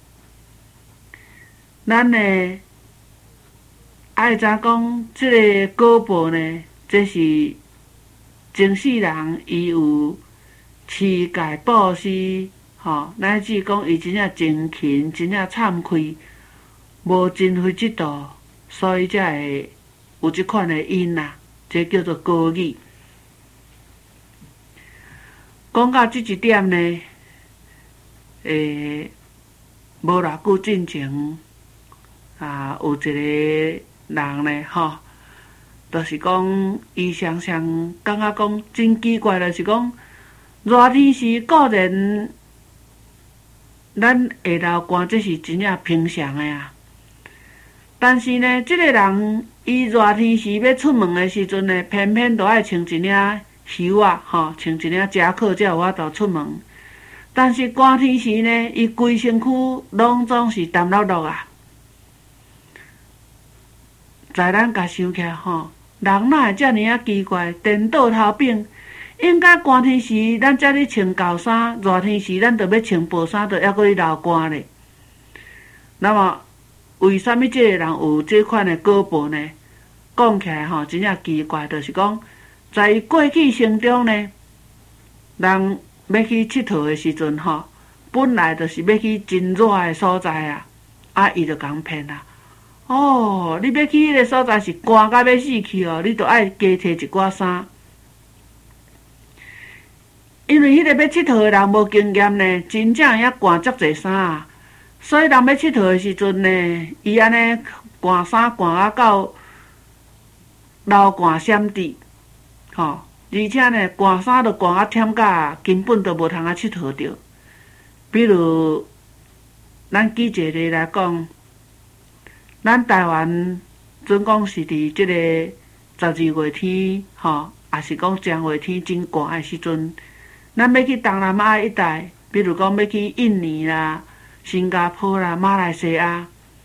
咱呢爱知讲即个果报呢，这是前世人伊有持戒布施，吼，乃至讲伊真正真勤，真正惭愧，无真非嫉妒，所以才会有即款的因啦，这叫做果语。讲到即一点呢，无偌久进前啊，有一个人呢，吼，就是讲伊常常感觉讲真奇怪，就是讲热天时固然咱下流汗，这是真正平常的啊。但是呢，即个人伊热天时要出门的时阵呢，偏偏都爱穿一领袖啊，吼，穿一领夹克才有法度出门。但是寒天时呢，伊规身躯拢总是澹漉漉啊。在咱甲想起来吼，人哪会遮尔啊奇怪？颠倒头柄，应该寒天时咱才咧穿厚衫，热天时咱就要穿薄衫，就还阁咧流汗咧。那么为什么这个人有这款的果报呢？讲讲起来吼，真正奇怪，就是讲，在伊过去生中呢，人要去佚佗的时阵吼，本来就是要去真热的所在啊，伊就共骗啊。哦，你要去迄个所在是寒甲要死去哦，你着爱加摕一寡衫。因为迄个要佚佗的人无经验呢，真正遐寒足侪衫啊，所以人要佚佗的时阵呢，伊安尼寒衫寒啊到流汗闪滴，吼，而且呢寒衫着寒啊忝甲根本都无通啊佚佗着。比如，咱举一个例来讲，咱台湾准讲是伫即个12月天，吼，也是讲正月天真寒的时阵。咱要去东南亚一带，比如讲要去印尼啦、新加坡啦、马来西亚，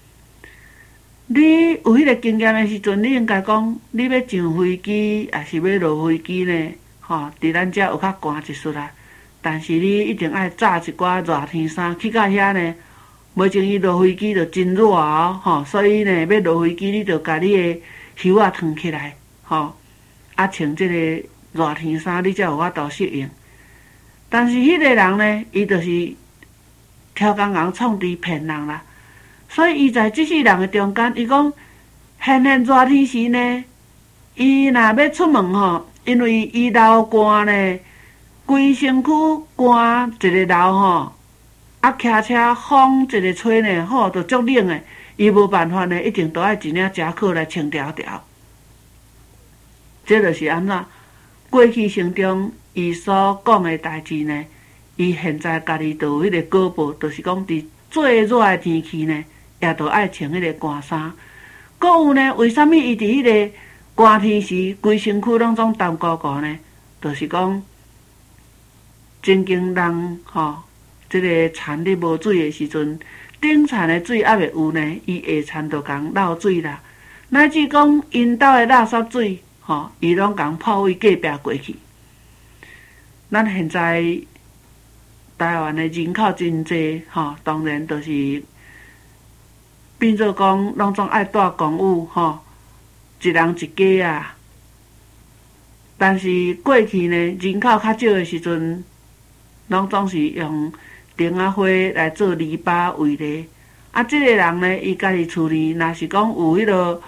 你有迄个经验的时阵，你应该讲你要上飞机，还是要落飞机呢？吼，伫咱遮有较寒一丝啦，但是你一定爱炸一寡热天衫，去到遐呢，无情伊落飞机就真热哦，吼，所以呢，要落飞机你着甲你的袖仔脱起来，吼，穿即个热天衫，你才有法度适应。但是迄个人呢，伊就是挑工人创治骗人啦。所以伊在即世人的中间，伊讲，现热天时呢，伊若要出门吼，因为伊流汗呢，规身躯汗一个流吼，骑车风一个吹呢，吼，就足冷的。伊无办法呢，一定都爱一领夹克来穿条条。这就是安怎？过去生中，伊所讲的代志呢，伊现在家己就有迄个果报，就是讲伫最热的天气呢，也都爱穿迄个寒衫。搁有呢，为什么伊伫迄个寒天时，规身躯拢总冻糊糊呢？就是讲，真经人吼，即个田咧无水的时阵，顶田的水还袂有呢，伊下田就共漏水啦。乃至讲因兜的垃圾水，吼，伊拢共泡位隔壁过去。咱现在台湾的人口真济，吼，当然就是变做讲，拢总爱住公寓，吼，一人一家啊。但是过去呢，人口较少的时阵，拢总是用钉仔花来做篱笆围篱。啊，即个人呢，伊家己厝里若是讲有迄落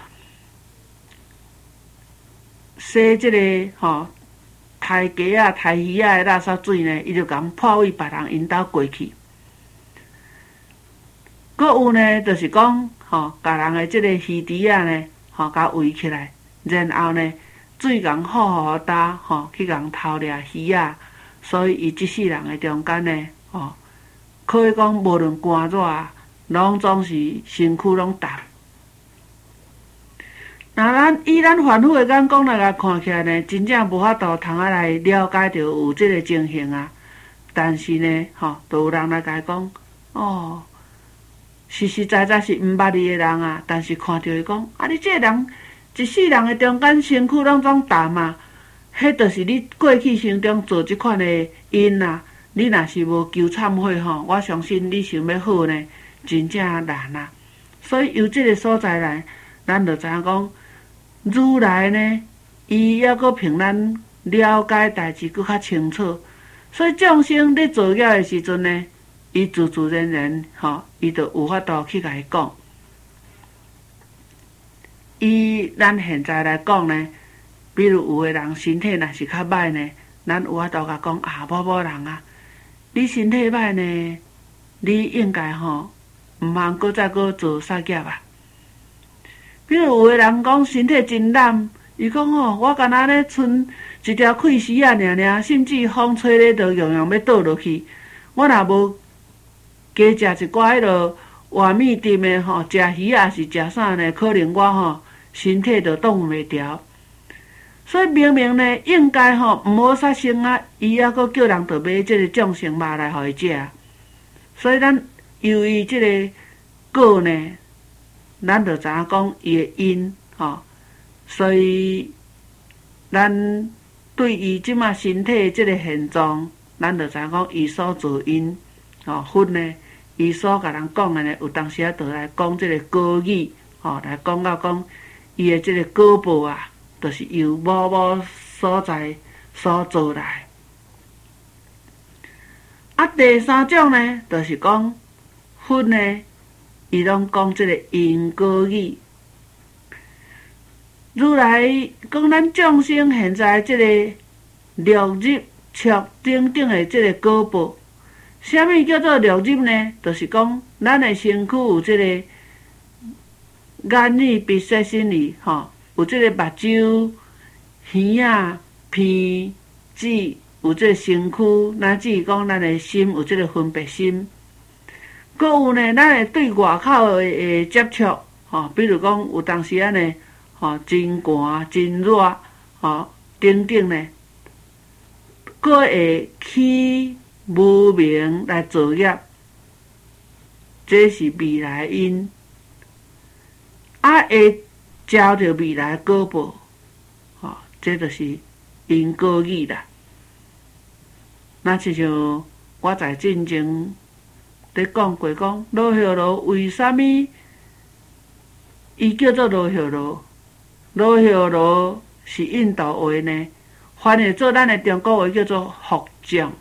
洗即个吼。抬鸡啊、抬鱼啊的垃圾水呢，伊就共破位别人因兜过去。搁有呢，就是讲，吼，甲人的即个鱼池啊呢，吼，甲围起来，然后呢，水共好打，吼，去共偷掠鱼啊。所以伊即世人的中间呢，吼，可以讲无论寒热啊，拢总是身躯拢冻。那咱以咱凡夫的眼光来看起来呢，真正无法度通啊来了解到有即个情形啊。但是呢，吼，都有人来甲伊讲，哦，实实在在是毋捌你的人啊。但是看到伊讲，啊，你这个人一世人的中间身躯拢总淡啊，迄就是你过去生中做即款的因啊。你若是无求忏悔吼，我相信你想要好呢，真正难啊。所以由即个所在来，咱就知影讲。如来呢，伊还阁凭咱了解代志阁较清楚，所以众生咧作业的时阵呢，伊自自然然吼，伊就有法度去甲伊讲。以咱现在来讲呢，比如有个人身体若是较歹呢，咱有法度甲讲啊，某人啊，你身体歹呢，你应该吼，毋通阁再做杀业啊。比如有个人讲身体真懒，伊讲吼，我敢若咧剩一条气丝啊，尔，甚至风吹咧，都样样要倒落去。我若无加食一寡迄落活米丁的吼，食鱼啊是食啥呢？可能我吼身体就挡袂牢。所以明明呢，应该吼毋好杀生啊，伊还阁叫人着买即个众生肉来互伊食。所以咱由于即个果呢。咱就知影讲伊的因吼，所以咱对伊即马身体即个现状，咱就知影讲伊所做因吼，分呢，伊所甲人讲的呢，有当时啊，就来讲即个果语吼，来讲到讲伊的即个果报啊，就是由某某所在所做来。啊，第三种呢，就是讲佛呢，伊拢讲即个因果语。如来讲，咱众生现在即个六入触等等的即个果报，啥物叫做六入呢？就是讲咱的身躯有即个眼耳鼻舌身意，有即个目睭、耳仔、鼻、舌，有即个身躯。乃至于讲咱的心有即个分别心，搁有呢，咱会对外口的接触，比如讲有当时啊呢。真寒、真热，等等呢，佫会起无明来造业，这是未来因，会招着未来果报，这就是因果语啦。那就像我在进前咧讲过，讲罗喉罗为啥物伊叫做罗喉罗？罗喉罗是印度话呢，翻译做咱的中国话叫做福将，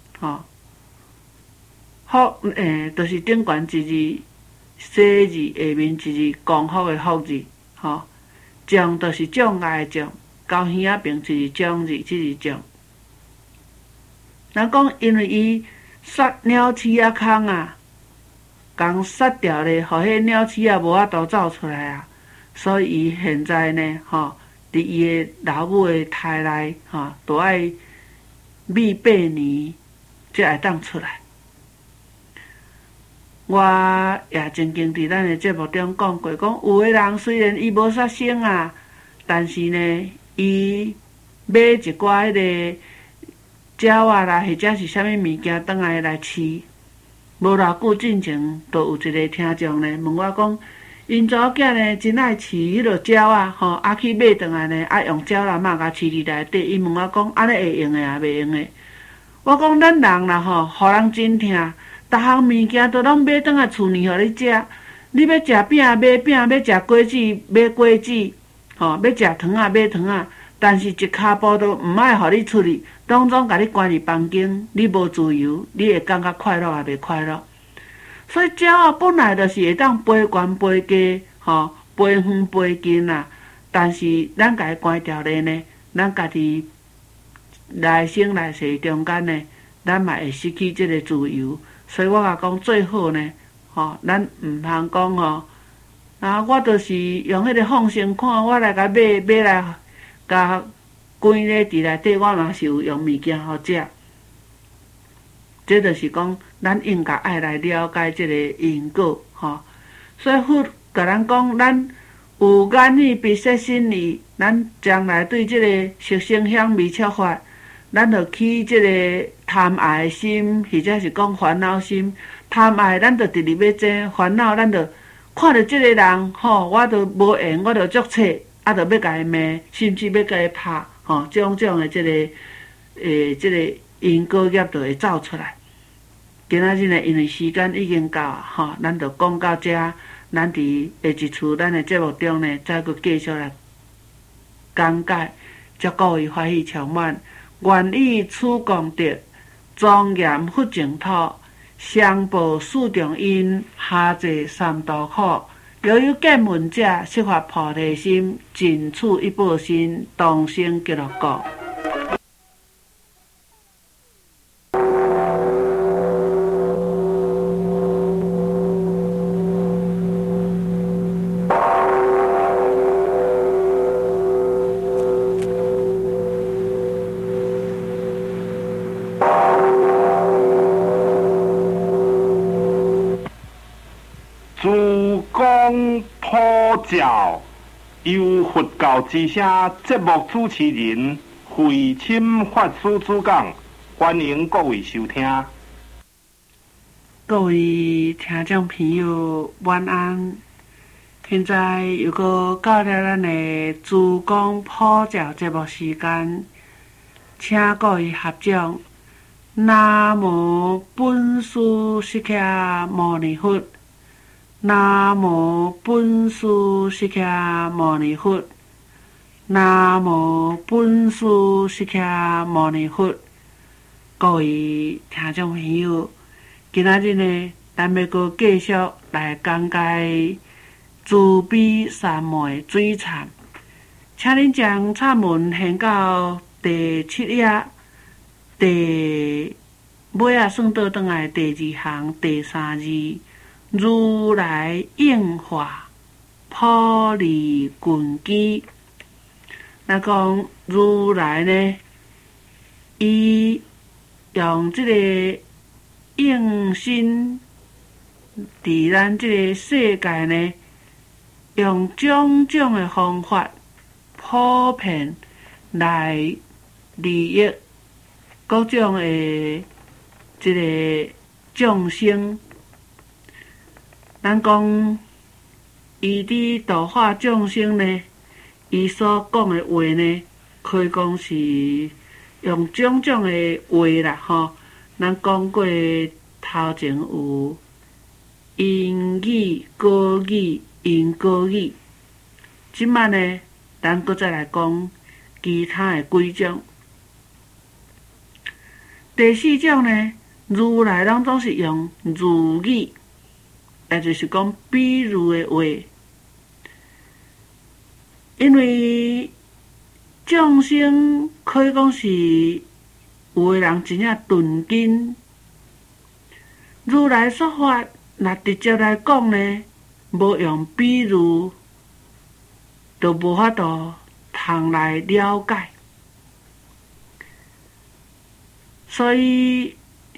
福就是顶悬一字，西字下面一字，功夫的福字，将就是障碍的障，交耳仔边一字将字，即是将。咱讲因为伊杀鸟鼠仔空啊，共杀掉咧，互迄鸟鼠仔无法度走出来啊。所以伊现在呢，伫伊的老母的胎内，都爱密8年才会当出来。我也曾经伫咱的节目中讲过，讲有的人虽然伊无杀生啊，但是呢，伊买一寡迄个鸟啊啦，或者是啥物物件转来饲。无偌久之前，就有一个听众呢问我讲。因查某囝呢，真爱饲迄落鸟啊，去买转来呢，用鸟啦肉甲饲伫内底。伊问我讲，安尼会用诶啊，袂用诶？我讲咱人啦互人真疼，逐项物件都拢买转来厝里互你食。你要食饼买饼，要食果子买果子，要食糖啊买糖啊。但是一骹步都毋爱互你出去，拢甲你关伫房间，你无自由，你会感觉快乐也袂快乐。所以鸟啊，本来就是会当飞悬飞低，飞远飞近啊。但是咱家己关掉咧呢，咱家己来生来世中间呢，咱嘛会失去即个自由。所以我甲讲最好呢，咱毋通讲我就是用迄个放生看，我来甲买来甲关咧伫内底，我嘛是有用物件互食。这就是讲，咱应该爱来了解这个因果，所以佛甲咱讲，咱有眼耳鼻舌身意，咱将来对这个色声香味触法，咱就起这个贪爱的心，或者是讲烦恼心。贪爱，咱就直直要争；烦恼，咱就看到这个人，我就无缘，我就作册，就要甲伊骂，甚至要甲伊拍，种的这个这个因果业就会走出来。今仔日呢，因为时间已经到啊，咱就讲到这。咱伫下一次咱的节目中呢，再搁继续来讲解。祝各位欢喜充满，愿以此功德，庄严佛净土，上报四重因，下济三途苦。若有见闻者，悉发菩提心，尽此一报身，同生极乐国。 由佛教之声节目主持人慧钦法师主讲，欢迎各位收听。 各位听众朋友，晚安。现在又搁到了咱的珠江普照节目时间，请各位合掌。南无本师释迦牟尼佛。 南无本师释迦牟尼佛，南无本师释迦牟尼佛。各位听众朋友，今仔日呢，咱要阁继续来讲解慈悲三昧水忏，请恁将忏文掀到第7页，第尾啊算倒转来第2行第3字，如来应化普利群机。咱讲如来呢，伊用这个应身伫咱这个世界呢，用种种的方法普遍来利益各种的这个众生。咱讲伊伫度化众生呢，伊所讲的话呢，可以讲是用种种的话啦，吼。咱讲过头前有因语、果语、因果语，即摆呢，咱搁再来讲其他的几种。第4种呢，如来拢总是用如语，也就是讲比如的话，因为众生可以讲是有的人真正钝根，如来说法若直接来讲呢，无用比如，就无法度通来了解。所以，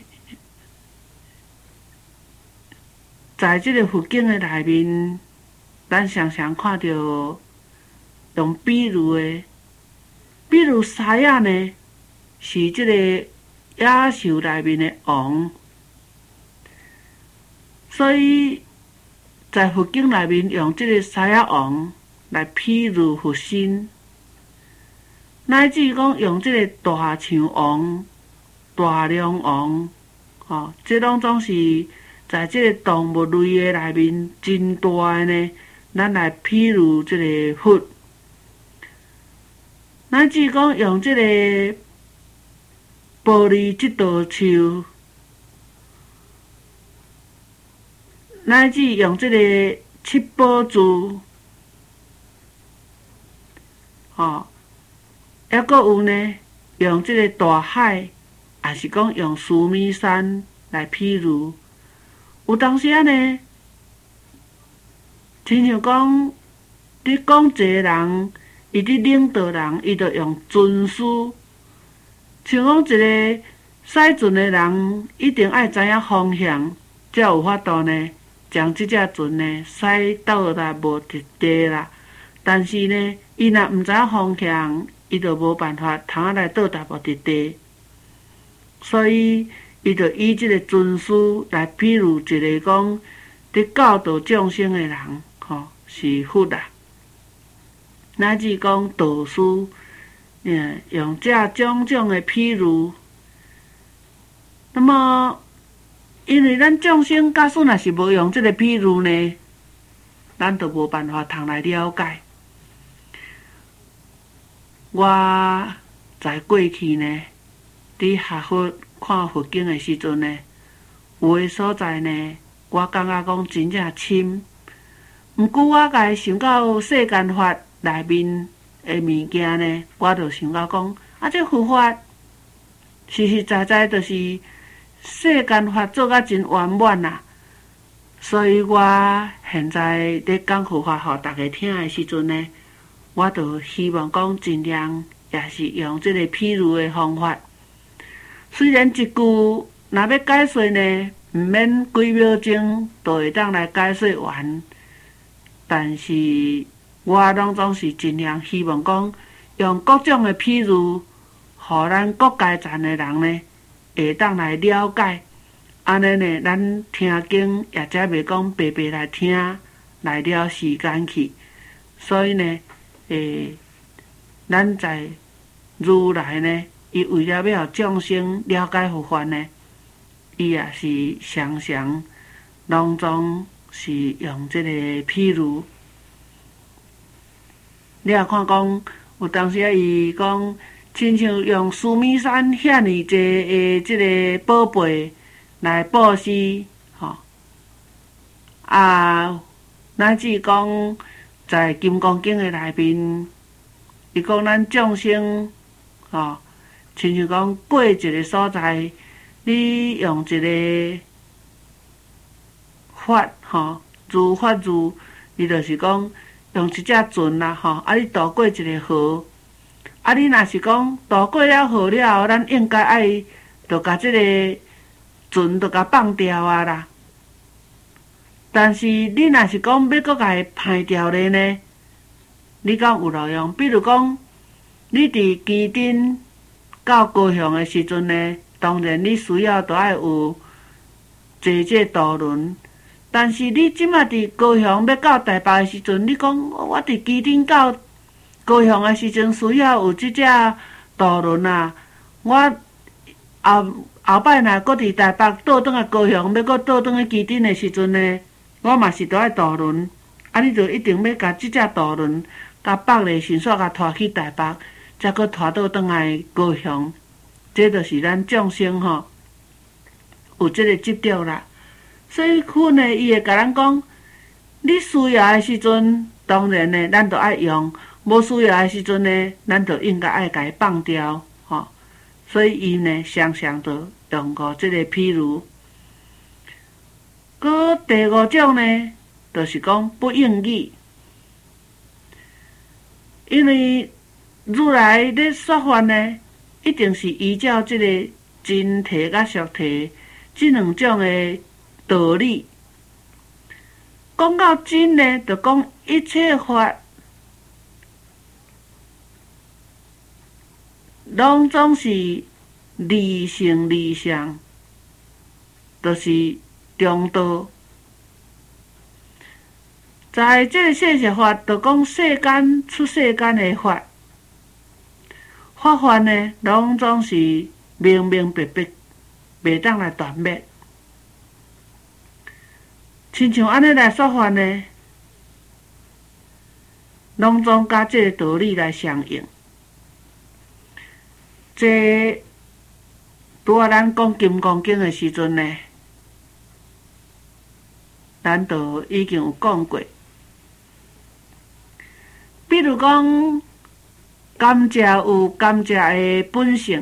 在这个佛经的内面，咱常常看到用比如的，比如狮子呢，是这个野兽内面的王，所以在佛经内面用这个狮子王来譬如佛身，乃至讲用这个大象王、大龙王，这拢总是在这个动物类的内面真大的呢，咱来譬如这个佛，乃至讲用这个玻璃这道树，乃至用这个七宝珠，还阁有呢，用这个大海，也是讲用须弥山来譬如。有当时啊呢，亲像讲，你讲一个人，伊伫领导人，伊就用尊师。像讲一个驶船的人，一定爱知影方向，才有法度呢，将即只船呢驶倒来无伫地啦。但是呢，伊若毋知影方向，伊就无办法通啊来倒达无伫地。所以，伊就以即个尊师来比如一个讲，伫教导众生的人，是佛啦。乃至讲导师。用这种种的譬如，那么因为咱众生假使若是无用这个譬如呢，咱就无办法通来了解。我在过去呢，伫学佛看佛经的时阵呢，有的所在呢，我感觉讲真正深。毋过我家想到世间法内面的物件呢，我就想到讲，这佛法实实在在就是世间法做甲真圆满啦。所以我现在咧讲佛法互大家听的时阵呢，我就希望讲尽量也是用这个譬如的方法。虽然一句若要解说呢，毋免几秒钟就会当来解说完，但是我拢总是尽量希望讲，用各种的譬如，互咱各阶层的人呢，会当来了解。安尼呢，咱听经也才袂讲白白来听，来了时间去。所以呢，咱在如来呢，伊为了要互众生了解佛法呢，伊也是常常拢总是用即个譬如，你也看讲，有当时伊讲，亲像用须弥山遐尼济的即个宝贝来布施，吼、乃至讲在《金刚经》的内面，伊讲咱众生，吼、亲像讲过一个所在，你用一个法，吼、如法如，伊就是讲用一只船啦，吼，你渡过一个河，你若是讲渡过了河了后，咱应该爱，就甲即个船就甲放掉啊啦。但是你若是讲要搁甲伊拍掉咧呢，你讲有路用？比如讲，你伫基丁到高雄的时阵呢，当然你需要都爱有坐这渡轮。但是你即马伫高雄要到台北的时阵，你讲我伫基丁到高雄的时阵需要有即只渡轮啊，我后摆若搁伫台北倒转来高雄，要搁倒转去基丁的时阵呢，我嘛是都爱渡轮，你就一定要甲即只渡轮甲绑咧，迅速甲拖去台北，才搁拖倒转来高雄。这就是咱众生吼有即个执着啦。所以阮呢，伊会甲咱讲，你需要的时阵，当然呢，咱就爱用；无需要的时阵呢，咱就应该爱甲伊放掉，吼。所以伊呢，常常就用过即个譬如。搁第五种呢，就是讲不应义，因为如来咧说法呢，一定是依照即个真谛甲俗谛即两种的道理。讲到真呢，就讲一切法拢总是离性离相，就是中道。在这个世俗法，就讲世间出世间的法，法呢，拢总是明明白白，袂当来断灭。亲像安尼来说法呢，拢总甲这个道理来相应。这拄仔咱讲《金刚经》的时阵呢，咱就已经有讲过。比如讲，甘蔗有甘蔗的本性，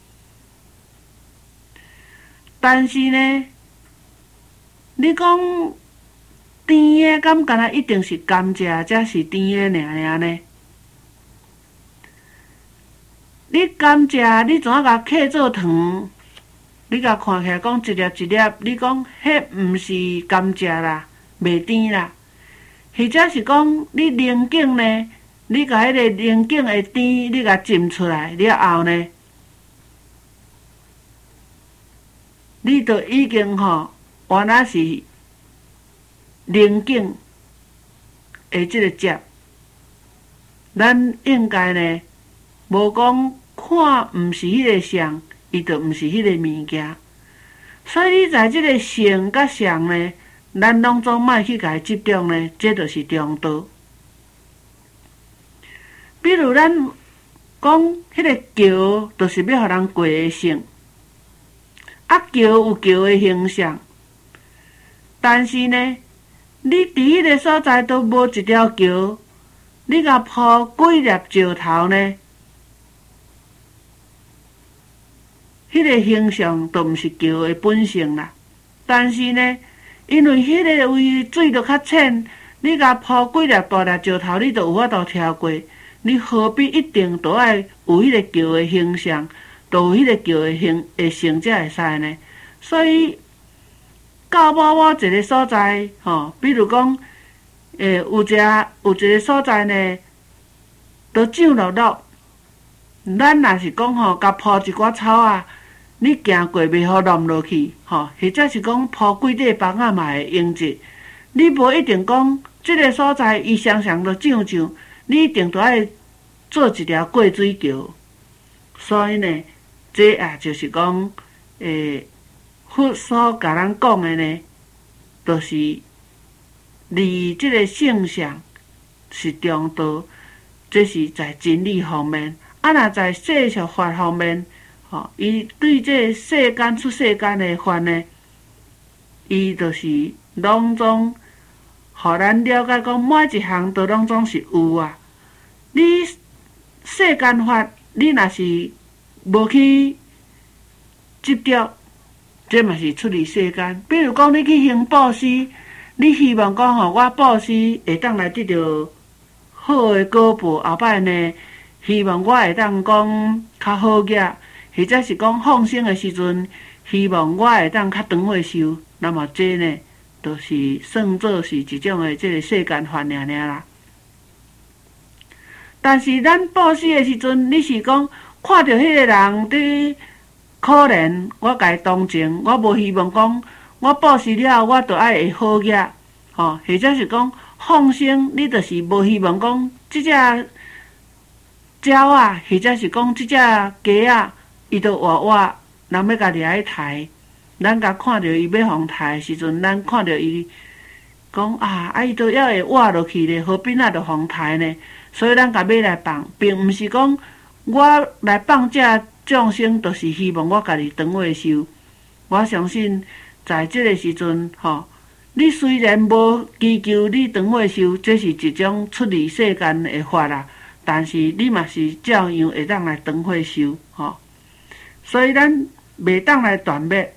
但是呢，你讲甜的，敢干那一定是甘蔗才是甜的尔呢？你甘蔗，你怎啊甲刻做糖？你甲看起来讲一粒一粒，你讲迄毋是甘蔗啦，袂甜啦。或者是讲你棱镜呢，你甲迄个棱镜的甜，你甲浸出来了后呢，你就已经原来是棱镜的即个汁。咱应该呢，无讲看毋是迄个相，伊就毋是迄个物件。所以你在即个性甲相呢，咱拢总莫去甲伊执着呢，这就是中道。比如咱讲迄个桥，就是要互人过的性，桥有桥的形象，但是呢，你伫迄个所在都无一条桥，你甲铺几粒石头呢？迄个形象都毋是桥的本性啦。但是呢，因为迄个位水就较浅，你甲铺几粒大粒石头，你就有法度跳过。你何必一定都爱有迄个桥的形象，都有迄个桥的性才会使呢？所以到某一个所在，比如讲，有一个所在呢，都涨落落。咱若是讲甲铺一寡草啊，你行过袂互冧落去，或者是讲铺几块房仔嘛会用着。你无一定讲即个所在伊常常都涨，你一定都爱做一条过水桥。所以呢，这也就是讲，佛所甲咱讲的呢，就是即个性相是中道，这是在真理方面。啊，若在世俗法方面，伊对这世间出世间的法呢，伊就是拢总，互咱了解讲每一项都拢总是有啊。你世间法，你若是无去执着，这嘛是出离世间。比如讲，你去行布施，你希望讲我布施会当来得到好的果报，后摆呢，希望我会当讲较好业，或者是讲放生的时阵，希望我会当较长岁寿。那么这呢，就是算作是一种的这个世间法尔啦。但是咱布施的时阵，你是讲看到迄个人伫可怜，我甲伊同情，我无希望讲我布施了，我就爱会好业，或者是讲放生，你就是无希望讲即只鸟啊，或者是讲即只鸡啊，伊就活活，人要家己来杀。咱甲看到伊要互杀的时阵，咱看到伊讲伊都还会活落去咧，何必就互杀呢？所以咱甲要来放，并毋是讲我来放这众生，就是希望我家己长岁寿。我相信在即个时阵，你虽然无祈求你长岁寿，这是一种出离世间的法啦，但是你嘛是照样会当来长岁寿，所以咱袂当来断灭。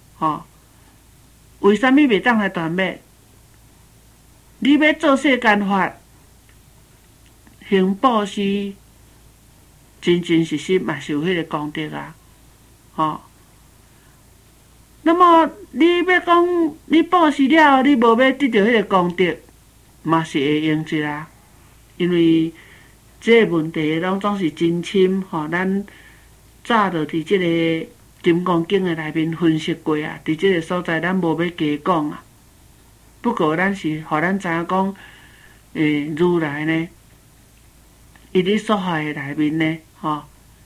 为什么袂当来断灭？你要做世间法，行布施，真真实实嘛是有迄个功德啊！那么你要讲你布施了，你无要得到迄个功德，嘛是会用一啦。因为这个问题拢总是真深，咱早就伫即个金刚经的内面分析过啊，伫即个所在咱无要加讲啊。不过咱是互咱知影讲，如来呢，伊伫说法的内面呢，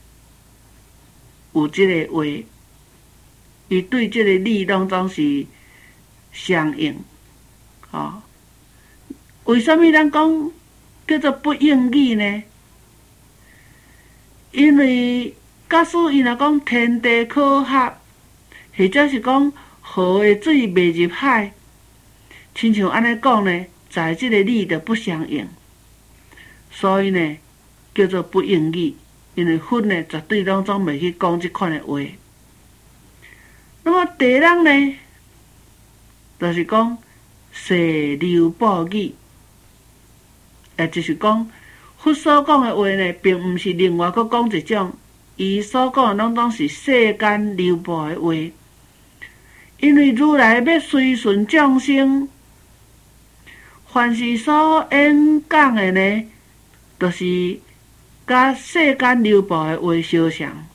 有即个话，伊对即个理拢总是相应，为什么咱讲叫做不应语呢？因为假使伊若讲天地可合，或者是讲河的水袂入海，亲像安尼讲呢，在即个理就不相应，所以呢叫做不应语。因为佛呢绝对拢总袂去讲即款的话。那么第人呢，就是讲世流布语，也就是讲佛所讲的话呢，并毋是另外佫讲一种。伊所讲拢总是世间流布的话，因为如来要随顺众生，凡是所演讲的呢，就是甲世间流布的话相像。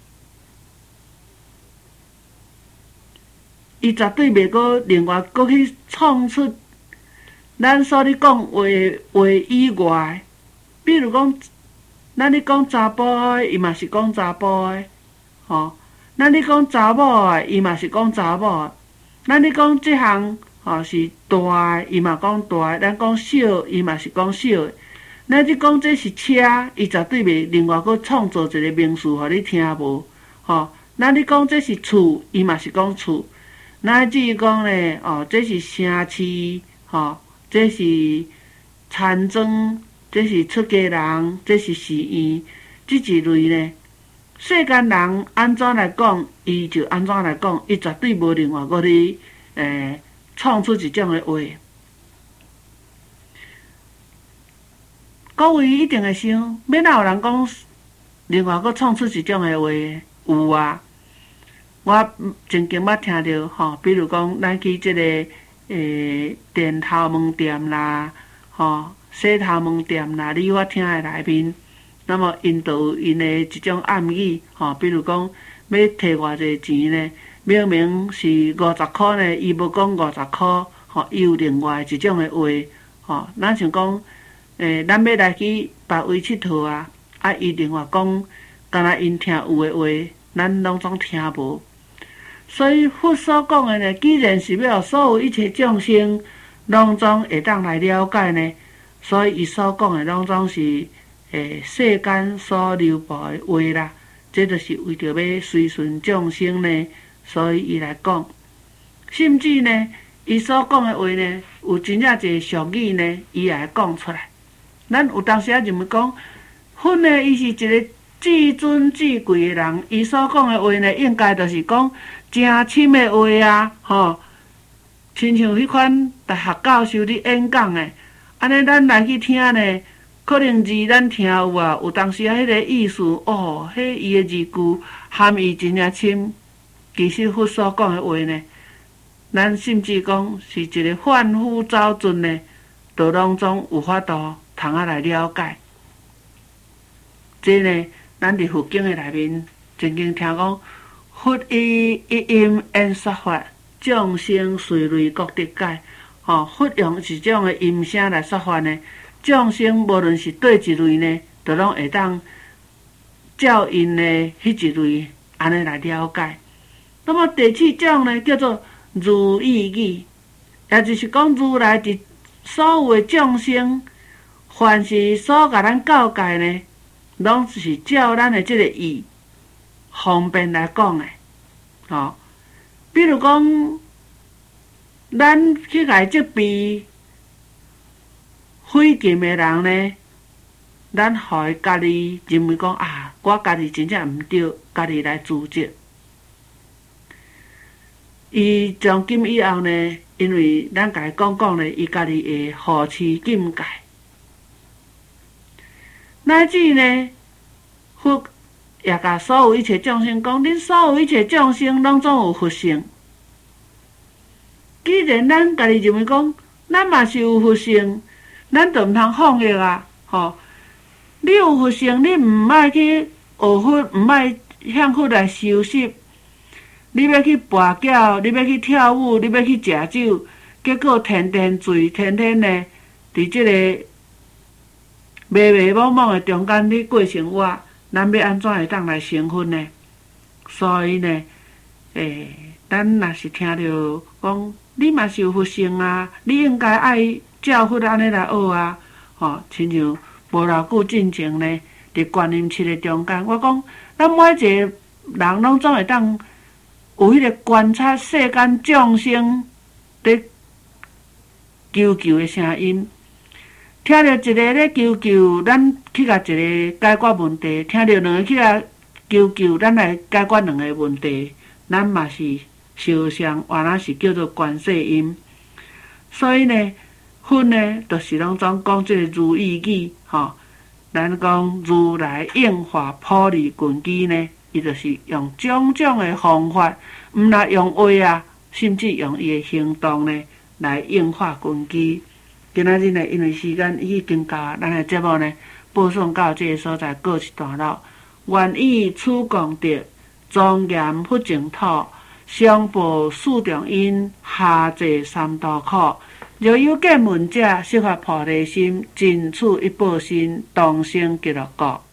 伊绝对袂阁另外阁去创出咱所咧讲话以外，比如讲。咱咧讲查甫的，伊嘛是讲查甫的，咱咧讲查某的，伊嘛是讲查某的。咱咧讲即项是大的，伊嘛讲大的。咱讲小，伊嘛是讲小的。咱咧讲这是车，伊绝对袂另外佫创造一个名词互你听无。咱咧讲这是厝，伊嘛是讲厝。咱至于讲咧，这是城市，这是田庄。这是出家人，这是寺院，这一类呢，世间人安怎来讲，伊就安怎来讲，伊绝对无另外佫咧，创出一种的话。各位一定会想，免哪有人讲另外佫创出一种的话？有啊，我曾经捌听到，比如讲咱去即个电头毛店啦，洗头毛店啦，你我听的内面，那么因就有因的一种暗语，比如讲要摕偌济钱呢，明明是50块呢，伊无讲50块，伊有另外一种的话，咱像讲，咱要来去别位佚佗啊，伊另外讲，敢若因听有的话，咱拢总听无。所以佛所讲的呢，既然是要所有一切众生， 拢总会当来了解呢。所以伊所讲的拢总是世间所流布的话啦，这就是为着要随顺众生呢，所以伊来讲。甚至呢，伊所讲的话呢，有真正一个俗语呢，伊也会讲出来。咱有当时认为讲，佛呢，伊是一个至尊至贵的人，伊所讲的话呢，应该就是讲诚深的话啊，吼，亲像迄款大学教授咧演讲的，安尼咱来去听呢，可能字咱听有啊，有当时迄个意思，哦，迄伊的字句含义真正深。其实佛所讲的话呢，咱甚至讲是一个贩夫走卒呢，都拢总有法度通来了解。这呢，咱伫佛经的内面曾经听讲，佛以一音演说法，众生随类各得解。佛用一种的音声来说法呢，众生无论是对一类呢，都拢会当照因的迄一类安尼来了解。那么第四种呢，叫做如意义，也就是讲如来伫所有的众生，凡是所甲咱教戒呢，拢是照咱的即个意方便来讲的。比如讲，咱去甲伊责备毁禁的人呢，咱互伊家己认为讲啊，我家己真正毋对，家己来自责。伊从今以后呢，因为咱甲伊讲呢，伊家己会护持禁戒，乃至呢，佛也甲所有一切众生讲，恁所有一切众生拢总有佛性。既然咱家己认为讲，咱嘛是有佛性，咱就毋通放逸啊！你有佛性，你毋爱去学佛，毋爱向佛来修习。你要去跋筊，你要去跳舞，你要去食酒，结果天天醉，天天呢，伫即个迷迷惘惘的中间你过生活，咱要安怎会当来成佛呢？所以呢，咱若是听着讲，你嘛是有佛性啊，你应该爱照佛安尼来学啊，亲像无偌久进前呢，伫观音寺的中间，我讲，咱每一个人拢总会当有迄个观察世间众生伫求救的声音，听到一个咧求救，咱去甲一个解决问题；听到两个去甲求救，咱来解决两个问题。咱嘛是相像，原来是叫做观世音。所以呢，佛呢，就是拢总讲即个如意义，咱讲如来应化普利根基呢，伊就是用种种的方法，毋若用话啊，甚至用伊的行动呢，来应化根基。今仔日呢，因为时间已经到，咱的节目呢，播送到这个所在告一段落。愿以此功德，庄严佛净土，上报四重因，下济三途苦。若有见闻者，悉发菩提心，尽此一报身，同生极乐国。